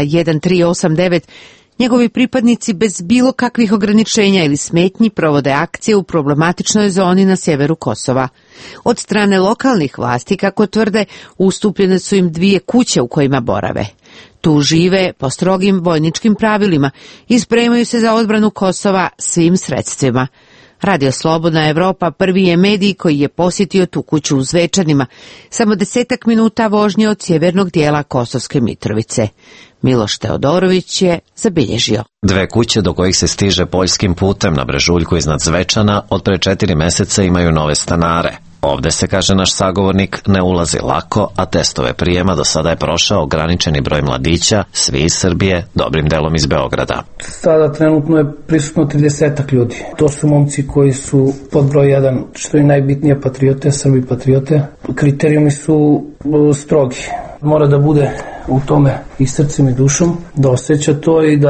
1389, njegovi pripadnici bez bilo kakvih ograničenja ili smetnji provode akcije u problematičnoj zoni na sjeveru Kosova. Od strane lokalnih vlasti, kako tvrde, ustupljene su im 2 kuće u kojima borave. Tu žive po strogim vojničkim pravilima i spremaju se za odbranu Kosova svim sredstvima. Radio Slobodna Evropa prvi je medij koji je posjetio tu kuću u Zvečanima, samo 10 minuta vožnje od sjevernog dijela Kosovske Mitrovice. Miloš Teodorović je zabilježio. 2 kuće do kojih se stiže poljskim putem na brežuljku iznad Zvečana od pre 4 meseca imaju nove stanare. Ovde se, kaže naš sagovornik, ne ulazi lako, a testove prijema do sada je prošao ograničeni broj mladića, svi iz Srbije, dobrim delom iz Beograda. Sada trenutno je prisutno 30 ljudi. To su momci koji su pod broj 1, što je najbitnije, patriote, Srbi patriote. Kriterijumi su strogi. Mora da bude u tome i srcem i dušom, da osjeća to i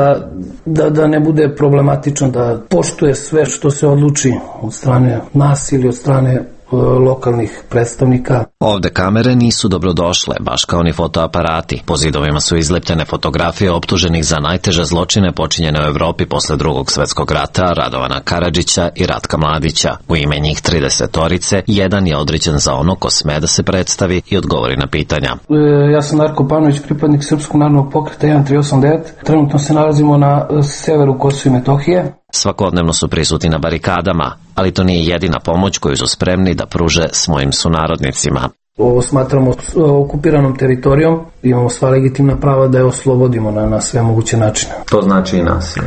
da ne bude problematično, da poštuje sve što se odluči od strane nas ili od strane lokalnih predstavnika. Ovde kamere nisu dobrodošle, baš kao ni fotoaparati. Po zidovima su izlepljene fotografije optuženih za najteže zločine počinjene u Evropi posle Drugog svjetskog rata, Radovana Karadžića i Ratka Mladića. U ime njih 30-torice, jedan je određen za ono ko sme da se predstavi i odgovori na pitanja. Ja sam Darko Panović, pripadnik Srpskog narodnog pokreta 1389. Trenutno se nalazimo na severu Kosova i Metohije. Svakodnevno su prisutni na barikadama, ali to nije jedina pomoć koju su spremni da pruže svojim sunarodnicima. Ovo smatramo okupiranom teritorijom, imamo sva legitimna prava da je oslobodimo na sve moguće načine. To znači i nasilje?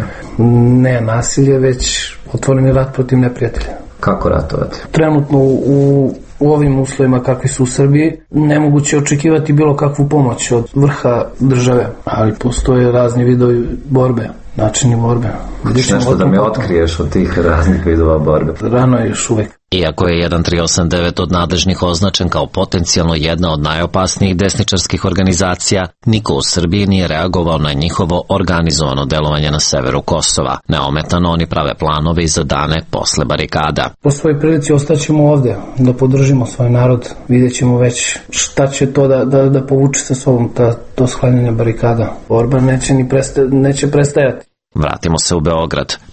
Ne nasilje, već otvoreni rat protiv neprijatelja. Kako ratovati? Trenutno u ovim uslovima kakvi su u Srbiji nemoguće očekivati bilo kakvu pomoć od vrha države, ali postoje razni vidovi borbe, načini borbe. Nešto da mi otkriješ od tih raznih vidova borbe? Rano je još uvek. Iako je 1389 od nadležnih označen kao potencijalno jedna od najopasnijih desničarskih organizacija, niko u Srbiji nije reagovao na njihovo organizovano delovanje na severu Kosova. Neometano oni prave planove i za dane posle barikada. Po svojoj prilici ostaćemo ovde da podržimo svoj narod. Vidjet ćemo već šta će to da povuče sa sobom to sklanjanje barikada. Borba neće prestajati. Vratimo se u Beograd.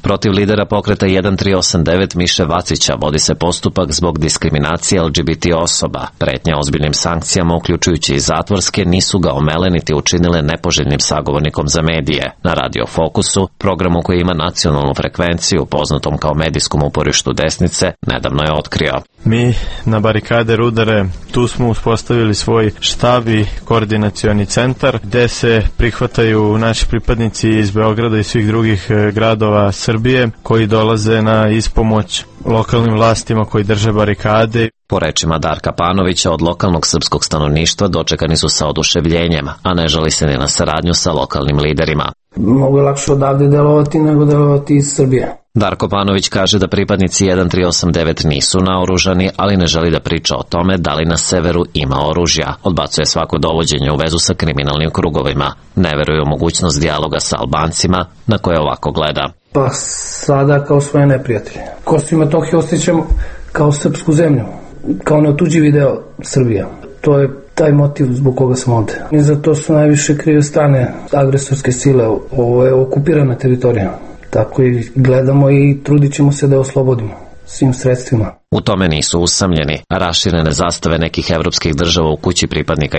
Protiv lidera pokreta 1389 Miše Vacića vodi se postupak zbog diskriminacije LGBT osoba. Pretnje ozbiljnim sankcijama, uključujući i zatvorske, nisu ga omele niti učinile nepoželjnim sagovornikom za medije. Na Radio Fokusu, programu koji ima nacionalnu frekvenciju, poznatom kao medijskom uporištu desnice, nedavno je otkrio. Mi na barikade Rudare, tu smo uspostavili svoj štab i koordinacioni centar, gde se prihvataju naši pripadnici iz Beograda i svih drugih gradova Srbije koji dolaze na ispomoć lokalnim vlastima koji drže barikade. Po rečima Darka Panovića, od lokalnog srpskog stanovništva dočekani su sa oduševljenjem, a ne žali se ni na saradnju sa lokalnim liderima. Mnogo je lakše odavde delovati nego delovati iz Srbije. Darko Panović kaže da pripadnici 1389 nisu naoružani, ali ne želi da priča o tome da li na severu ima oružja. Odbacuje svako dovođenje u vezu sa kriminalnim krugovima. Ne veruje u mogućnost dijaloga sa Albancima, na koje ovako gleda. Pa sada kao svoje neprijatelje. Kosovo i Metohiju osjećam kao srpsku zemlju, kao neotuđivi deo Srbija. To je taj motiv zbog koga sam ovde. I za to su najviše krive strane agresorske sile. Ovo je okupirana teritorija. Tako i gledamo i trudit ćemo se da oslobodimo svim sredstvima. U tome nisu usamljeni. Raširene zastave nekih evropskih država u kući pripadnika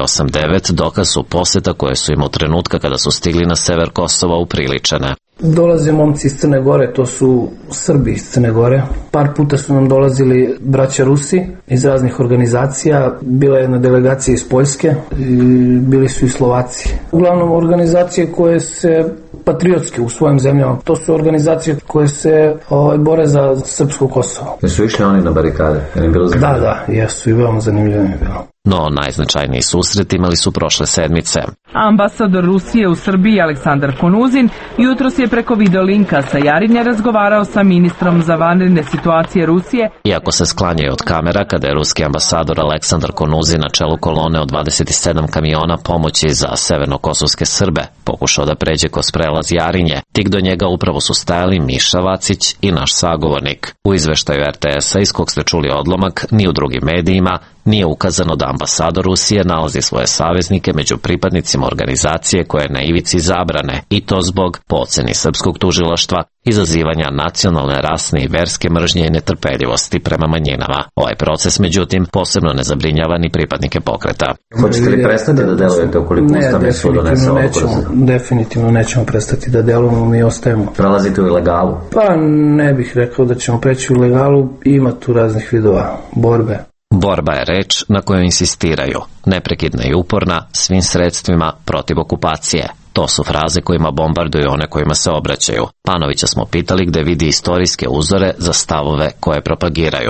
1389 dokaz su poseta koje su im od trenutka kada su stigli na sever Kosova upriličene. Dolaze momci iz Crne Gore, to su Srbi iz Crne Gore. Par puta su nam dolazili braća Rusi iz raznih organizacija. Bila je jedna delegacija iz Poljske i bili su i Slovaci. Uglavnom organizacije koje se patriotske u svojim zemljama. To su organizacije koje se bore za srpsko Kosovo. Jesu išli oni na barikade? Da, jesu i veoma zanimljivo je bilo. No, najznačajniji susret imali su prošle sedmice. Ambasador Rusije u Srbiji Aleksandar Konuzin jutros je preko videolinka sa Jarinja razgovarao sa ministrom za vanredne situacije Rusije. Iako se sklanjaju od kamera, kada je ruski ambasador Aleksandar Konuzin na čelu kolone od 27 kamiona pomoći za severnokosovske Srbe pokušao da pređe kroz prelaz Jarinje, tik do njega upravo su stajali Miša Vacić i naš sagovornik. U izveštaju RTS-a, iz kog ste čuli odlomak, ni u drugim medijima nije ukazano da ambasador Rusije nalazi svoje saveznike među pripadnicima organizacije koje je na ivici zabrane, i to zbog, po oceni srpskog tužilaštva, izazivanja nacionalne, rasne i verske mržnje i netrpeljivosti prema manjinama. Ovaj proces, međutim, posebno ne zabrinjava ni pripadnike pokreta. Hoćete li prestati da delujete ukoliko Ustavni sud donese odluku? Definitivno nećemo prestati da delujemo, mi ostajemo. Prelazite u ilegalu? Pa ne bih rekao da ćemo preći u ilegalu, ima tu raznih vidova borbe. Borba je reč na kojoj insistiraju, neprekidna i uporna, svim sredstvima protiv okupacije. To su fraze kojima bombarduju one kojima se obraćaju. Panovića smo pitali gde vidi istorijske uzore za stavove koje propagiraju.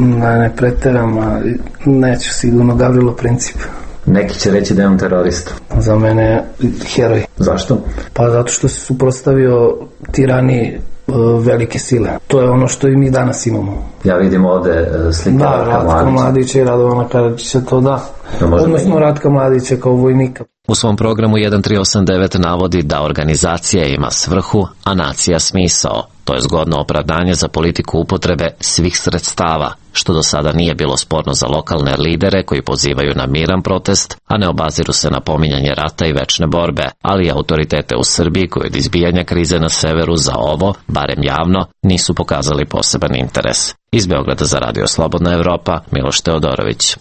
Ne preteram, ali neću sigurno Gavrilo Princip. Neki će reći da je on terorista. Za mene je heroj. Zašto? Pa zato što se suprotstavio tiraniji velike sile. To je ono što i mi danas imamo. Ja vidim ovde slike Ratka Mladića i Radovana Karadžića, to da. Odnosno Ratka Mladića kao vojnika. U svom programu 1389 navodi da organizacija ima svrhu, a nacija smisao. To je zgodno opravdanje za politiku upotrebe svih sredstava, što do sada nije bilo sporno za lokalne lidere koji pozivaju na miran protest, a ne obaziru se na pominjanje rata i večne borbe, ali i autoritete u Srbiji koji od izbijanja krize na severu za ovo, barem javno, nisu pokazali poseban interes. Iz Beograda za Radio Slobodna Evropa, Miloš Teodorović.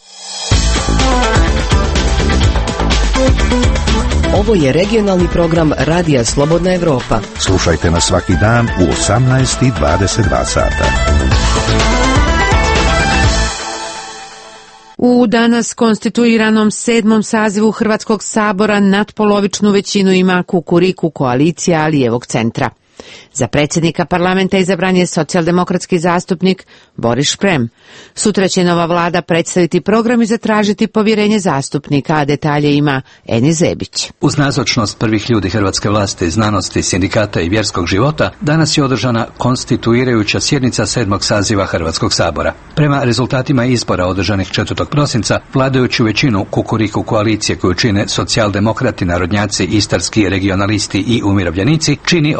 Ovo je regionalni program Radija Slobodna Evropa. Slušajte nas svaki dan u 18:22 sata. U danas konstituiranom 7. sazivu Hrvatskog sabora natpolovičnu većinu ima Kukuriku koalicija lijevog centra. Za predsjednika parlamenta izabran je socijaldemokratski zastupnik Boris Šprem. Sutra će nova vlada predstaviti program i zatražiti povjerenje zastupnika, a detalje ima Eni Zebić. Uz nazočnost prvih ljudi hrvatske vlasti, znanosti, sindikata i vjerskog života, danas je održana konstituirajuća sjednica 7. saziva Hrvatskog sabora. Prema rezultatima izbora održanih 4. prosinca, vladajuću većinu Kukuriku koalicije koju čine socijaldemokrati, narodnjaci, istarski regionalisti i umirovljenici čini 82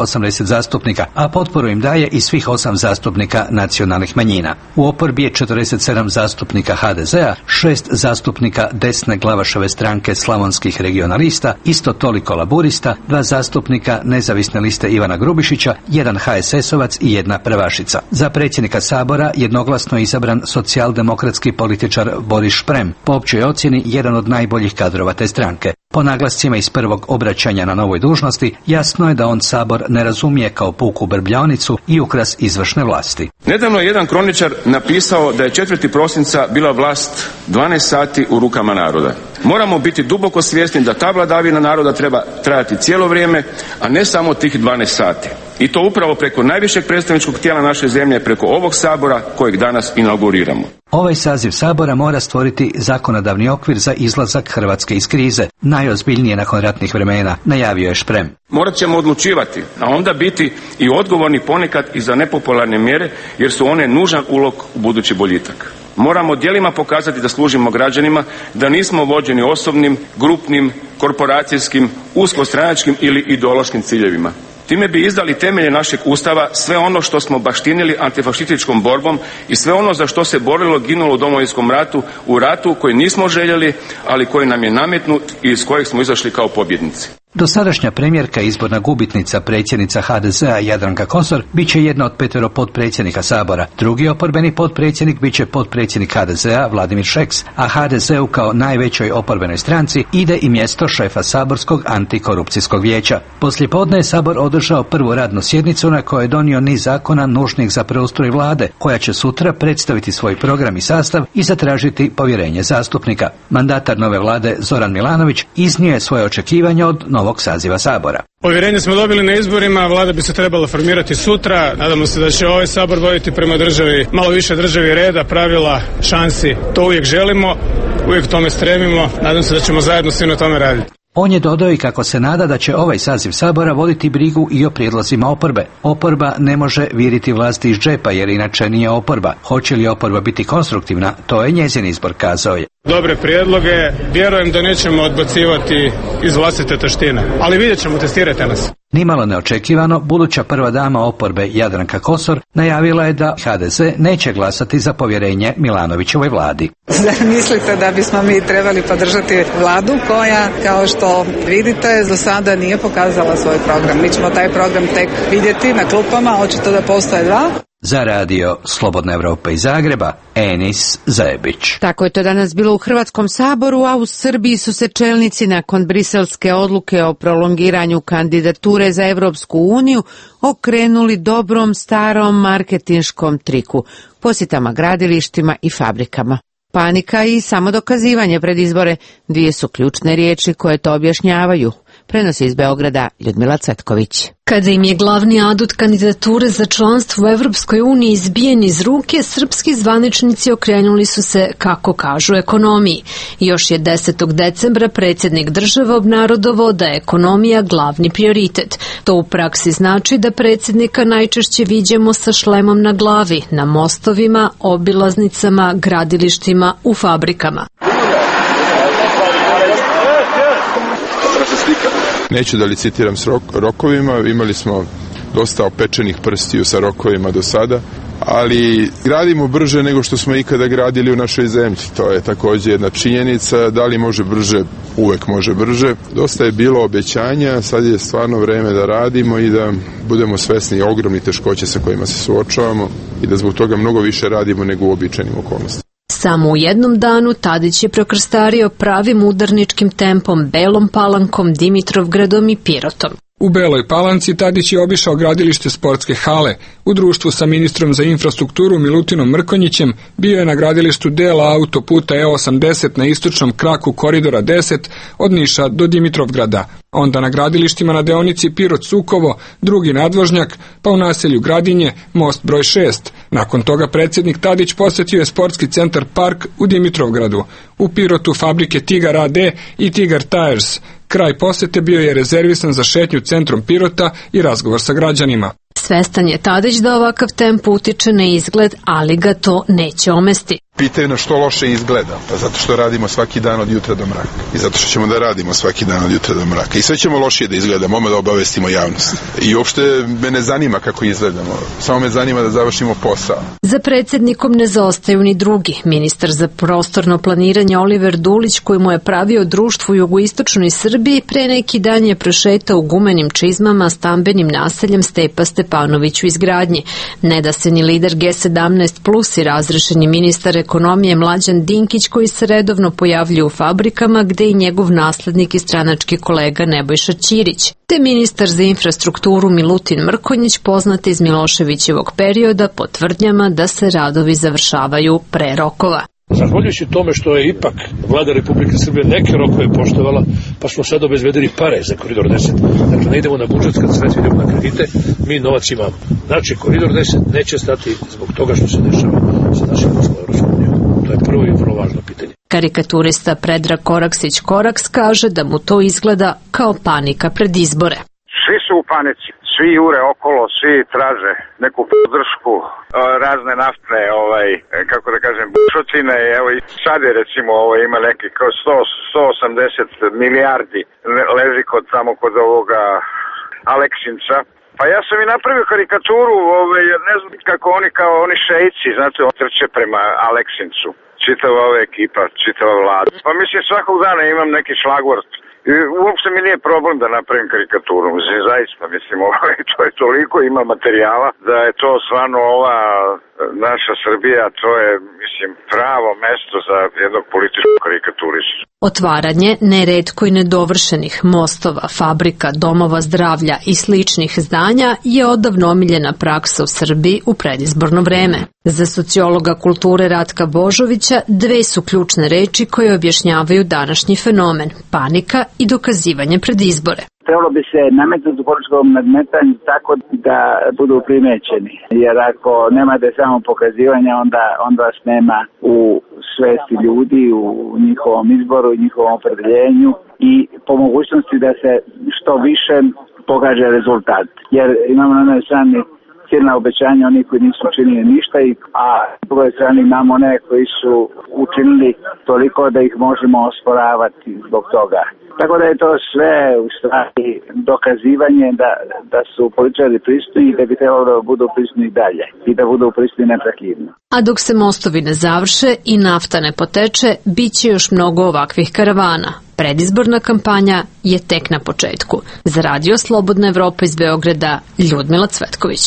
zastupnika, a potporu im daje i svih 8 zastupnika nacionalnih manjina. U oporbi je 47 zastupnika HDZ-a, 6 zastupnika desne Glavaševe stranke slavonskih regionalista, isto toliko laburista, 2 zastupnika nezavisne liste Ivana Grubišića, 1 HSS-ovac i 1 prvašica. Za predsjednika Sabora jednoglasno je izabran socijaldemokratski političar Boris Šprem, po općoj ocjeni jedan od najboljih kadrova te stranke. Po naglascima iz prvog obraćanja na novoj dužnosti, jasno je da on Sabor ne razumije kao puku brbljaonicu i ukras izvršne vlasti. Nedavno je jedan kroničar napisao da je 4. prosinca bila vlast 12 sati u rukama naroda. Moramo biti duboko svjesni da ta vladavina naroda treba trajati cijelo vrijeme, a ne samo tih 12 sati. I to upravo preko najvišeg predstavničkog tijela naše zemlje, preko ovog Sabora kojeg danas inauguriramo. Ovaj saziv Sabora mora stvoriti zakonodavni okvir za izlazak Hrvatske iz krize, najozbiljnije nakon ratnih vremena, najavio je Šprem. Morat ćemo odlučivati, a onda biti i odgovorni ponekad i za nepopularne mjere, jer su one nužan ulog u budući boljitak. Moramo djelima pokazati da služimo građanima, da nismo vođeni osobnim, grupnim, korporacijskim, uskostranačkim ili ideološkim ciljevima. Time bi izdali temelje našeg Ustava, sve ono što smo baštinili antifašističkom borbom i sve ono za što se borilo, ginulo u Domovinskom ratu, u ratu koji nismo željeli, ali koji nam je nametnut i iz kojeg smo izašli kao pobjednici. Dosadašnja premijerka, izborna gubitnica, predsjednica HDZ-a Jadranka Kosor, bit će jedna od 5 potpredsjednika Sabora. Drugi oporbeni potpredsjednik bit će potpredsjednik HDZ-a Vladimir Šeks, a HDZ-u kao najvećoj oporbenoj stranci ide i mjesto šefa Saborskog antikorupcijskog vijeća. Poslijepodne je Sabor održao prvu radnu sjednicu na kojoj je donio niz zakona nužnih za preustroj vlade, koja će sutra predstaviti svoj program i sastav i zatražiti povjerenje zastupnika. Mandatar nove vlade Zoran Milanović iznio je svoje očekivanja od novog saziva Sabora. Povjerenje smo dobili na izborima, vlada bi se trebala formirati sutra. Nadamo se da će ovaj Sabor voditi prema državi, malo više državi reda, pravila, šansi. To uvijek želimo, uvijek tome stremimo. Nadam se da ćemo zajedno svi na tome raditi. On je dodao i kako se nada da će ovaj saziv Sabora voditi brigu i o prijedlozima oporbe. Oporba ne može viriti vlasti iz džepa jer inače nije oporba. Hoće li oporba biti konstruktivna, to je njezin izbor, kazao je. Dobre prijedloge, vjerujem da nećemo odbacivati iz vlastite taštine, ali vidjet ćemo, testirajte nas. Nimalo neočekivano, buduća prva dama oporbe Jadranka Kosor najavila je da HDZ neće glasati za povjerenje Milanovićevoj vladi. Zar mislite da bismo mi trebali podržati vladu koja, kao što vidite, do sada nije pokazala svoj program? Mi ćemo taj program tek vidjeti na klupama, očito da postoje 2. Za radio Slobodna Evropa iz Zagreba, Enis Zajebić. Tako je to danas bilo u Hrvatskom saboru, a u Srbiji su se čelnici nakon briselske odluke o prolongiranju kandidature za Evropsku uniju okrenuli dobrom starom marketinškom triku, posjetama gradilištima i fabrikama. Panika i samodokazivanje pred izbore, dvije su ključne riječi koje to objašnjavaju. Prenosi iz Beograda Ljudmila Cvetković. Kada im je glavni adut kandidature za članstvo u Evropskoj uniji izbijen iz ruke, srpski zvaničnici okrenuli su se, kako kažu, ekonomiji. Još je 10. decembra predsjednik države obnarodovao da je ekonomija glavni prioritet. To u praksi znači da predsjednika najčešće viđamo sa šlemom na glavi, na mostovima, obilaznicama, gradilištima, u fabrikama. Neću da licitiram s rokovima, imali smo dosta opečenih prstiju sa rokovima do sada, ali gradimo brže nego što smo ikada gradili u našoj zemlji. To je također jedna činjenica. Da li može brže? Uvek može brže. Dosta je bilo obećanja, sad je stvarno vreme da radimo i da budemo svesni ogromnih teškoća sa kojima se suočavamo i da zbog toga mnogo više radimo nego u običajnim okolnostima. Samo u jednom danu Tadić je prokrstario pravim udarničkim tempom Belom Palankom, Dimitrovgradom i Pirotom. U Beloj Palanci Tadić je obišao gradilište sportske hale. U društvu sa ministrom za infrastrukturu Milutinom Mrkonjićem bio je na gradilištu dela autoputa E80 na istočnom kraku koridora 10 od Niša do Dimitrovgrada. Onda na gradilištima na deonici Pirot-Sukovo, drugi nadvožnjak, pa u naselju Gradinje, most broj 6. Nakon toga predsjednik Tadić posjetio je sportski centar Park u Dimitrovgradu. U Pirotu fabrike Tigar AD i Tigar Tires. Kraj posjete bio je rezervisan za šetnju centrom Pirota i razgovor sa građanima. Svestan je Tadić da ovakav tempo utiče na izgled, ali ga to neće omesti. Pitaju nas što loše izgleda, pa zato što radimo svaki dan od jutra do mraka. I zato što ćemo da radimo svaki dan od jutra do mraka. I sve ćemo lošije da izgledamo, odmah da obavestimo javnost. I uopšte me ne zanima kako izgledamo, samo me zanima da završimo posao. Za predsjednikom ne zaostaju ni drugi. Ministar za prostorno planiranje Oliver Dulić, koji mu je pravio društvo u jugoistočnoj Srbiji, pre neki dan je prošetao u gumenim čizmama stambenim naseljem Stepa Stepanović u izgradnji. Ne da se ni lider G17 plus i razrešeni ministar ekonomije Mlađan Dinkić, koji se redovno pojavljuje u fabrikama, gde i njegov naslednik i stranački kolega Nebojša Ćirić, te ministar za infrastrukturu Milutin Mrkonjić, poznat iz Miloševićevog perioda, po tvrdnjama da se radovi završavaju pre rokova. Zahvaljujući tome što je ipak vlada Republike Srbije neke rokove poštovala, pa smo sad obezbedili pare za Koridor 10. Dakle, ne idemo na budžetska sredstva, idemo na kredite, mi novac imamo. Znači, Koridor 10 neće stati zbog toga što se dešava sa našim poslom Evropskom unijom. To je prvo i vrlo važno pitanje. Karikaturista Predrag Koraksić-Koraks kaže da mu to izgleda kao panika pred izbore. Svi su u panici, svi jure okolo, svi traže neku podršku, razne naftne, kako da kažem, bušotine. Evo i sad je recimo ima neki 180 milijardi leži kod ovoga Aleksinca. Pa ja sam i napravio karikaturu, jer ne znam kako oni šejci, znate, trče prema Aleksincu. Čitava ova ekipa, čitava vlada. Pa mislim svakog dana imam neki šlagvort. I uopšte mi nije problem da napravim karikaturu, zaista, to je toliko ima materijala da je to stvarno ova naša Srbija, to je, pravo mesto za jednog političkog karikaturistu. Otvaranje neretko i nedovršenih mostova, fabrika, domova zdravlja i sličnih zdanja je odavno omiljena praksa u Srbiji u predizborno vreme. Za sociologa kulture Ratka Božovića dve su ključne reči koje objašnjavaju današnji fenomen – panika i dokazivanje pred izbore. Trebalo bi se nametnuti u političkom nadmetanju tako da budu primećeni, jer ako nemate samo pokazivanja, onda vas nema u svesti ljudi, u njihovom izboru, u njihovom opredeljenju i po mogućnosti da se što više pokaže rezultat. Jer imamo na jednoj strani silna obećanja onih koji nisu učinili ništa, a na drugoj strani imamo one koji su učinili toliko da ih možemo osporavati zbog toga. Tako da je to sve u stvari dokazivanje da su političari prisutni i da bi trebalo da budu prisutni i dalje i da budu prisutni neprekidno. A dok se mostovi ne završe i nafta ne poteče, bit će još mnogo ovakvih karavana. Predizborna kampanja je tek na početku. Za Radio Slobodna Evropa iz Beograda, Ljudmila Cvetković.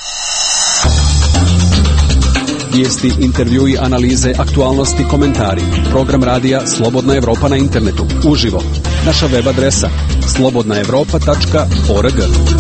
Vijesti, intervjui, analize, aktualnosti, komentari. Program radija Slobodna Evropa na internetu. Uživo. Naša web adresa slobodnaevropa.org.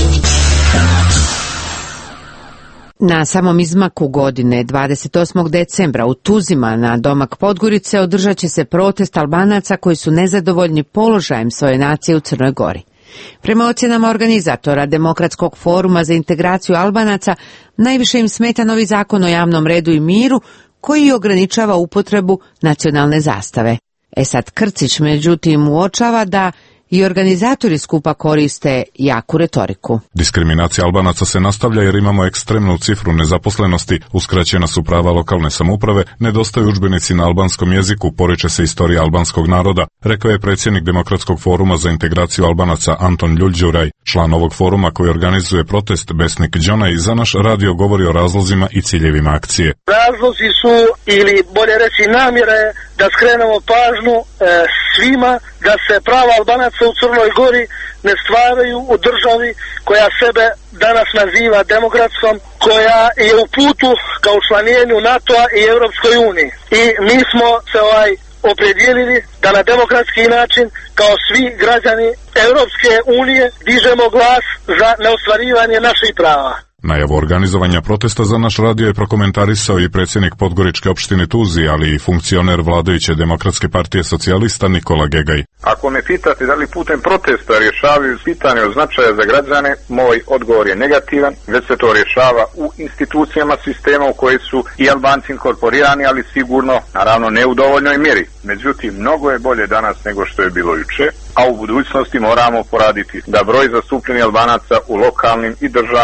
Na samom izmaku godine 28. decembra u Tuzima na domak Podgorice održat će se protest Albanaca koji su nezadovoljni položajem svoje nacije u Crnoj Gori. Prema ocjenama organizatora Demokratskog foruma za integraciju Albanaca, najviše im smeta novi zakon o javnom redu i miru koji ograničava upotrebu nacionalne zastave. Esad Krcić međutim uočava da i organizatori skupa koriste jaku retoriku. Diskriminacija Albanaca se nastavlja jer imamo ekstremnu cifru nezaposlenosti, uskraćena su prava lokalne samouprave, nedostaju udžbenici na albanskom jeziku, poriče se istorija albanskog naroda, rekao je predsjednik Demokratskog foruma za integraciju Albanaca Anton Ljuljđuraj. Član ovog foruma koji organizuje protest, Besnik Đonaj, za naš radio govori o razlozima i ciljevima akcije. Razlozi su, ili bolje reći namjere, da skrenemo pažnju svima da se prava Albanaca u Crnoj Gori ne stvaraju u državi koja sebe danas naziva demokratskom, koja je u putu ka učlanjenju NATO-a i Europskoj uniji. I mi smo se opredijelili da na demokratski način, kao svi građani Europske unije, dižemo glas za neostvarivanje naših prava. Najavu organizovanja protesta za naš radio je prokomentarisao i predsjednik Podgoričke opštine Tuzi, ali i funkcioner vladajuće Demokratske partije socijalista Nikola Gegaj. Ako me pitate da li putem protesta rješavaju pitanje od značaja za građane, moj odgovor je negativan, već se to rješava u institucijama sistema u koji su i Albanci inkorporirani, ali sigurno, naravno, ne u dovoljnoj mjeri. Međutim, mnogo je bolje danas nego što je bilo juče, a u budućnosti moramo poraditi da broj zastupljenih Albanaca u lokalnim i državnim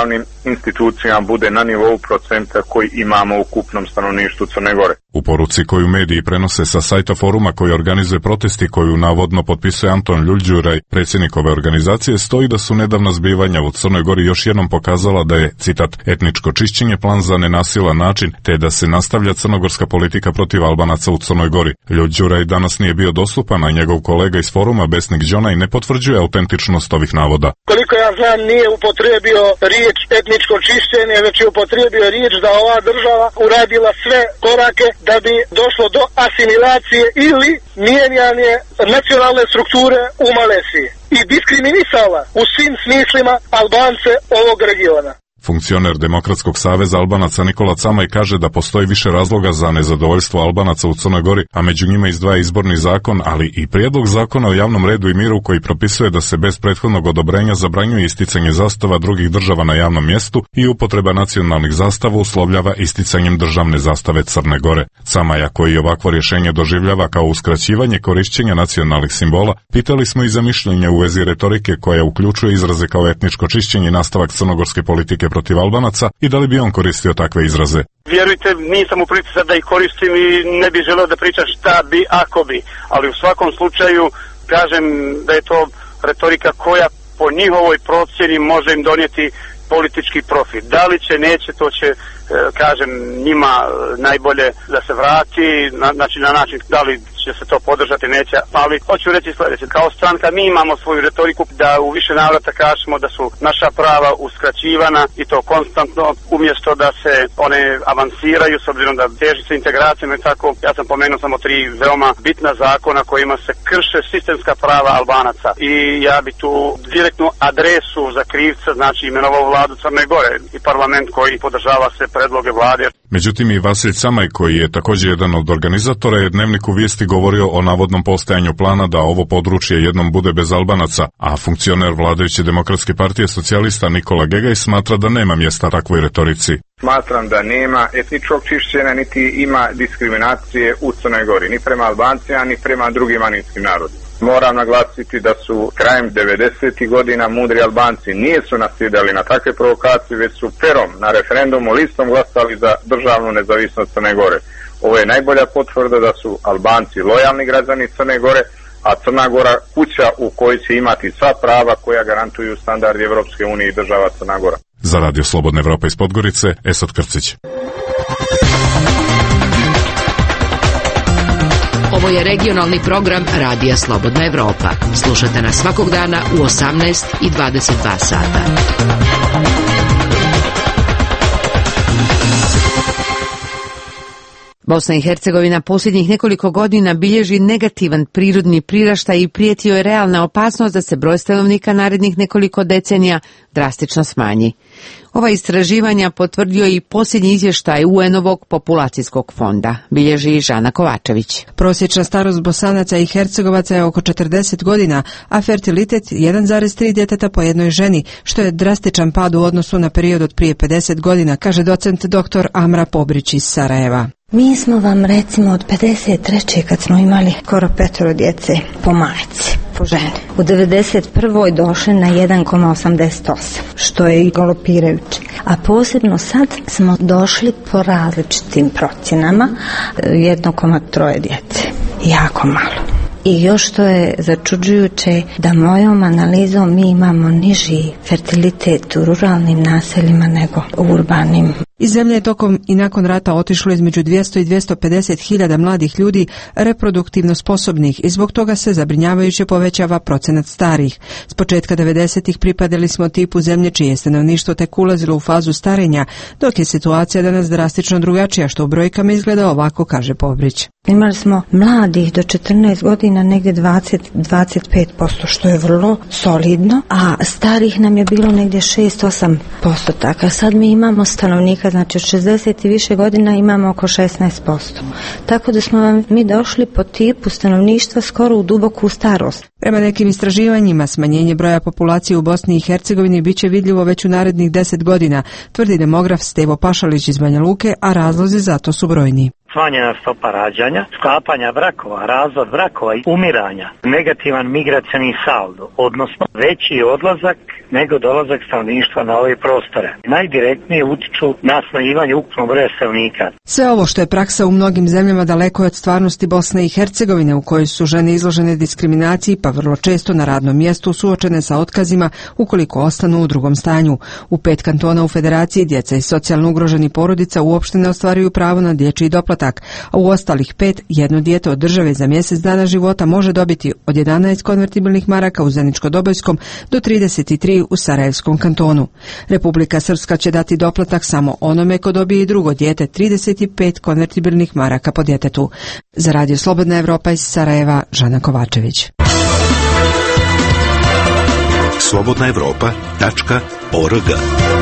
institucijama bude na nivou procenta koji imamo u ukupnom stanovništvu Crne Gore. U poruci koju mediji prenose sa sajta foruma koji organizuje protesti koju navodno potpisuje Anton Ljuljuraj, predsjednik ove organizacije, stoji da su nedavna zbivanja u Crnoj Gori još jednom pokazala da je, citat, etničko čišćenje plan za nenasilan način, te da se nastavlja crnogorska politika protiv Albanaca u Crnoj Gori. Ljuljuraj danas nije bio dostupan, a njegov kolega iz foruma Besnik Đonaj ne potvrđuje autentičnost ovih navoda. Koliko ja znam, nije upotrijebio riječ etničko čišćenje, već je upotrijebio riječ da ova država uradila sve korake da bi došlo do asimilacije ili mijenjanje nacionalne strukture u Maleziji i diskriminisala u svim smislima Albance ovog regiona. Funkcioner Demokratskog saveza Albanaca Nikola Camaj kaže da postoji više razloga za nezadovoljstvo Albanaca u Crnoj Gori, a među njima izdvaja izborni zakon, ali i prijedlog zakona o javnom redu i miru koji propisuje da se bez prethodnog odobrenja zabranjuje isticanje zastava drugih država na javnom mjestu i upotreba nacionalnih zastava uslovljava isticanjem državne zastave Crne Gore. Camaja, koji ovakvo rješenje doživljava kao uskraćivanje korišćenja nacionalnih simbola, pitali smo i za mišljenje u vezi retorike koja uključuje izraze kao etničko čišćenje i nastavak crnogorske politike protiv Albanaca i da li bi on koristio takve izraze. Vjerujte, nisam u prilici sad da ih koristim i ne bih želeo da pričam šta bi ako bi, ali u svakom slučaju kažem da je to retorika koja po njihovoj procjeni može im donijeti politički profit. Da li će, neće, to će, kažem, njima najbolje da se vrati, znači na način da li će se to podržati, neće, ali hoću reći sljedeće. Kao stranka mi imamo svoju retoriku da u više navrata kažemo da su naša prava uskraćivana i to konstantno, umjesto da se one avansiraju s obzirom da teži se integracijom i tako. Ja sam pomenuo samo 3 veoma bitna zakona kojima se krše sistemska prava Albanaca i ja bi tu direktnu adresu za krivca, znači imenovao vladu Crne Gore i parlament koji podržava sve predloge vlade. Međutim i Vasilj Camaj, koji je također jedan od organizatora, je Dnevniku Vijesti govorio o navodnom postojanju plana da ovo područje jednom bude bez Albanaca, a funkcioner vladajuće Demokratske partije socijalista Nikola Gegaj smatra da nema mjesta takvoj retorici. Smatram da nema etničkog čišćenja niti ima diskriminacije u Crnoj Gori, ni prema Albancima, ni prema drugim manjinskim narodima. Moram naglasiti da su krajem 90. godina mudri Albanci nisu nasjedali na takve provokacije, već su perom na referendumu listom glasali za državnu nezavisnost Crne Gore. Ovo je najbolja potvrda da su Albanci lojalni građani Crne Gore, a Crna Gora kuća u kojoj će imati sva prava koja garantuju standardi Evropske unije i država Crna Gora. Za Radio Slobodna Evropa iz Podgorice, Esad Krcić. Ovo je regionalni program Radija Slobodna Evropa. Slušajte nas svakog dana u 18 i 22 sata. Bosna i Hercegovina posljednjih nekoliko godina bilježi negativan prirodni priraštaj i prijetio je realna opasnost da se broj stanovnika narednih nekoliko decenija drastično smanji. Ova istraživanja potvrdio je i posljednji izvještaj UN-ovog populacijskog fonda, bilježi i Žana Kovačević. Prosječna starost Bosanaca i Hercegovaca je oko 40 godina, a fertilitet 1,3 djeteta po jednoj ženi, što je drastičan pad u odnosu na period od prije 50 godina, kaže docent dr. Amra Pobrić iz Sarajeva. Mi smo vam recimo od 53. kad smo imali skoro 5 djece po majci, po ženi. U 91. došli na 1,88, što je i galopirajuće. A posebno sad smo došli po različitim procjenama 1,3 djece. Jako malo. I još što je začuđujuće da mojom analizom mi imamo niži fertilitet u ruralnim naseljima nego u urbanim. Iz zemlje je tokom i nakon rata otišlo između 200 i 250 hiljada mladih ljudi reproduktivno sposobnih i zbog toga se zabrinjavajuće povećava procenat starih. S početka 90-ih pripadali smo tipu zemlje čije stanovništvo tek ulazilo u fazu starenja, dok je situacija danas drastično drugačija, što u brojkama izgleda ovako, kaže Pobrić. Imali smo mladih do 14 godina negdje 20-25%, što je vrlo solidno, a starih nam je bilo negdje 6-8%. Tako sad mi imamo stanovnika, znači od 60 i više godina imamo oko 16%. Tako da smo mi došli po tipu stanovništva skoro u duboku starost. Prema nekim istraživanjima, smanjenje broja populacije u Bosni i Hercegovini biće vidljivo već u narednih 10 godina, tvrdi demograf Stevo Pašalić iz Banja Luke, a razlozi za to su brojni. smanjena stopa rađanja, sklapanja brakova, razvod brakova i umiranja, negativan migracioni saldo, odnosno veći odlazak nego dolazak stanovništva na ove prostore. Najdirektnije utiču na smanjivanje ukupnog broja stanovnika. Sve ovo što je praksa u mnogim zemljama daleko je od stvarnosti Bosne i Hercegovine, u kojoj su žene izložene diskriminaciji, pa vrlo često na radnom mjestu suočene sa otkazima ukoliko ostanu u drugom stanju. U 5 kantona u Federaciji djeca i socijalno ugroženi porodica uopšte ne ostvaruju pravo na dječji doplatak, a u ostalih 5 jedno dijete od države za mjesec dana života može dobiti od 11 konvertibilnih maraka u Zeničko-Dobojskom do 33 u Sarajevskom kantonu. Republika Srpska će dati doplatak samo onome ko dobije i drugo dijete, 35 konvertibilnih maraka po djetetu. Za Radio Slobodna Evropa iz Sarajeva, Žana Kovačević. slobodnaevropa.org.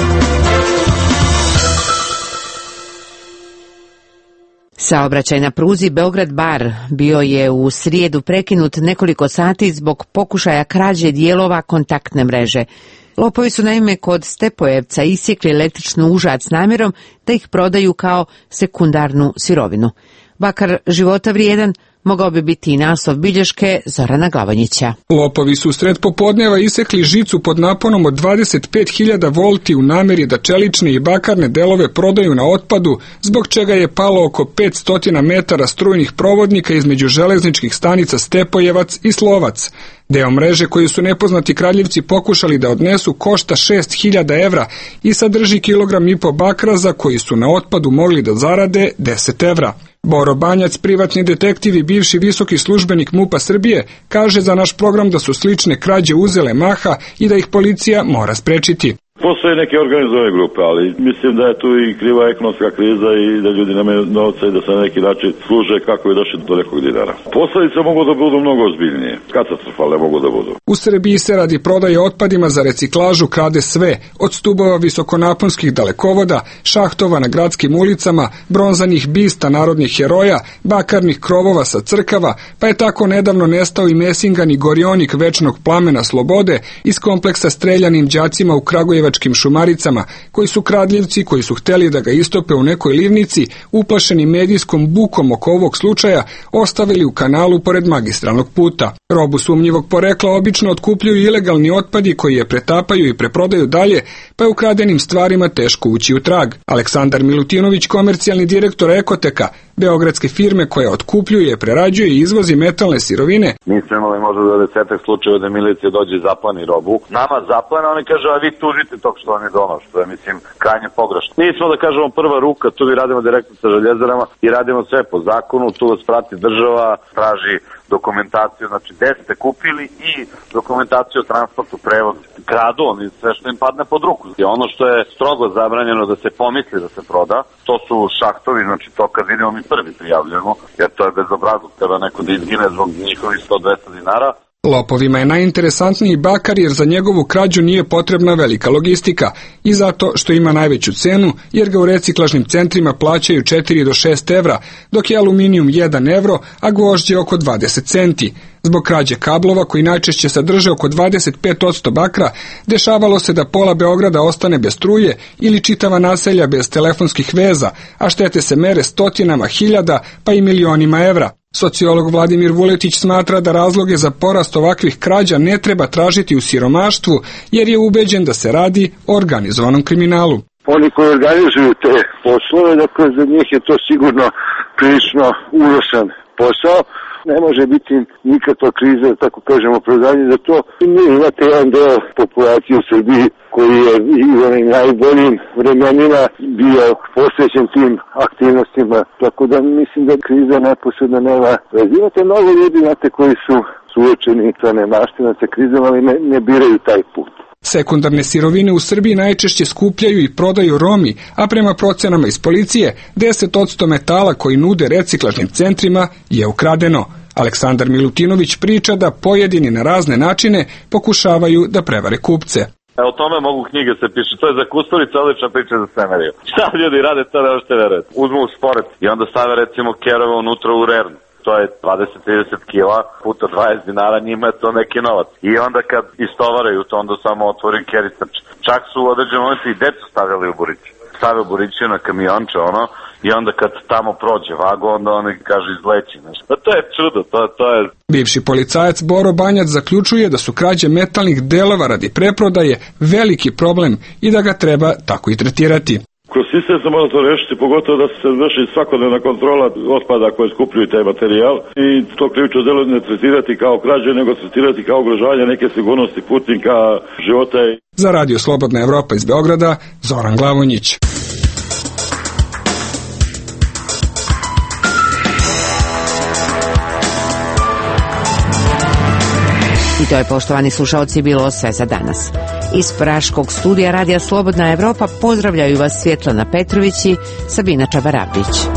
Saobraćaj na pruzi Beograd-Bar bio je u srijedu prekinut nekoliko sati zbog pokušaja krađe dijelova kontaktne mreže. Lopovi su naime kod Stepojevca isjekli električnu užad s namjerom da ih prodaju kao sekundarnu sirovinu. Bakar života vrijedan mogao bi biti i naslov bilješke Zorana Glavonjića. Lopovi su sred popodneva isekli žicu pod naponom od 25.000 volti u namjeri da čelične i bakarne delove prodaju na otpadu, zbog čega je palo oko 500 metara strujnih provodnika između železničkih stanica Stepojevac i Slovac. Deo mreže koju su nepoznati kradljivci pokušali da odnesu košta 6.000 evra i sadrži 1,5 kilograma bakra za koji su na otpadu mogli da zarade 10 evra. Boro Banjac, privatni detektiv i bivši visoki službenik MUP-a Srbije, kaže za naš program da su slične krađe uzele maha i da ih policija mora sprečiti. Postoje neke organizovane grupe, ali mislim da je tu i kriva ekonomska kriza i da ljudi nemaju novca i da se na neki način služe kako bi došli do nekog dinara. Posledice mogu da budu mnogo ozbiljnije, katastrofalne mogu da budu. U Srbiji se radi prodaje otpadima za reciklažu krade sve, od stubova visokonaponskih dalekovoda, šahtova na gradskim ulicama, bronzanih bista narodnih heroja, bakarnih krovova sa crkava, pa je tako nedavno nestao i mesingani gorionik večnog plamena slobode iz kompleksa streljanim đacima u Kragujevačkim Šumaricama, koji su kradljivci koji su hteli da ga istope u nekoj livnici, uplašeni medijskom bukom oko ovog slučaja, ostavili u kanalu pored magistralnog puta. Robu sumnjivog porekla obično otkupljuju ilegalni otpadi koji je pretapaju i preprodaju dalje, pa je ukradenim stvarima teško ući u trag. Aleksandar Milutinović, komercijalni direktor Ekoteka, beogradske firme koja otkupljuje, prerađuje i izvozi metalne sirovine. Mi smo imali možda 20 slučajeva da milicija dođe i zaplani robu. Nama zaplana, oni kažu, a vi tužite tog što vam je dono, što je, mislim, krajnje pogrešno. Mi smo, da kažemo, prva ruka, tu mi radimo direktno sa željezarama i radimo sve po zakonu, tu vas prati država, traži dokumentaciju, znači gde ste kupili i dokumentaciju o transportu, prevoz, kradu, oni sve što im padne pod ruku. I ono što je strogo zabranjeno da se pomisli da se proda, to su šahtovi, znači to kad vidimo mi prvi prijavljujemo, jer to je bezobrazluk, treba neko da izgine zbog njihovih 100-200 dinara. Lopovima je najinteresantniji bakar jer za njegovu krađu nije potrebna velika logistika i zato što ima najveću cenu jer ga u reciklažnim centrima plaćaju 4 do 6 evra, dok je aluminijum 1 evro, a gvožđe oko 20 centi. Zbog krađe kablova koji najčešće sadrže oko 25% bakra, dešavalo se da pola Beograda ostane bez struje ili čitava naselja bez telefonskih veza, a štete se mere stotinama hiljada pa i milionima evra. Sociolog Vladimir Vuletić smatra da razloge za porast ovakvih krađa ne treba tražiti u siromaštvu, jer je ubeđen da se radi o organizovanom kriminalu. Oni koji organizuju te poslove, dakle za njih je to sigurno prilično unosan posao. Ne može biti nikakva kriza, tako kažemo, opravdanje za to. Mi imate jedan deo populacije u Srbiji koji je i u onim najboljim vremenima bio posvećen tim aktivnostima, tako da mislim da kriza neposredno nema veze. Imate mnogo ljudi, znate, koji su suočeni sa nemaštinom, sa krizom, ali ne biraju taj put. Sekundarne sirovine u Srbiji najčešće skupljaju i prodaju Romi, a prema procenama iz policije 10% metala koji nude reciklažnim centrima je ukradeno. Aleksandar Milutinović priča da pojedini na razne načine pokušavaju da prevare kupce. O tome mogu knjige se piše, to je za Kusturicu odlična priča za Semeriju. Šta ljudi rade, to ne možete verujete. Uzmu u sporet i onda stave recimo kerove unutra u rernu. To je 20-30 kila puta 20 dinara, njima je to neki novac. I onda kad istovaraju to, onda samo otvorim kericač. Čak su u određenom momentu i decu stavljali u burić. stave u boričiju na kamionče, i onda kad tamo prođe vago, onda oni kaže izleći nešto. Pa to je čudo, to je... Bivši policajac Boro Banjac zaključuje da su krađe metalnih delova radi preprodaje veliki problem i da ga treba tako i tretirati. Kroz sistem se mora to rešiti, pogotovo da se vrši svakodnevna kontrola otpada koje skupljuju taj materijal i to krivično delo ne tretirati kao krađe, nego tretirati kao ugrožavanje neke sigurnosti putnika, života. Za Radio Slobodna Evropa iz Beograda, Zoran Glavonjić. I to je, poštovani slušaoci, bilo sve za danas. Iz praškog studija Radija Slobodna Evropa pozdravljaju vas Svjetlana Petrović i Sabina Čabarabić.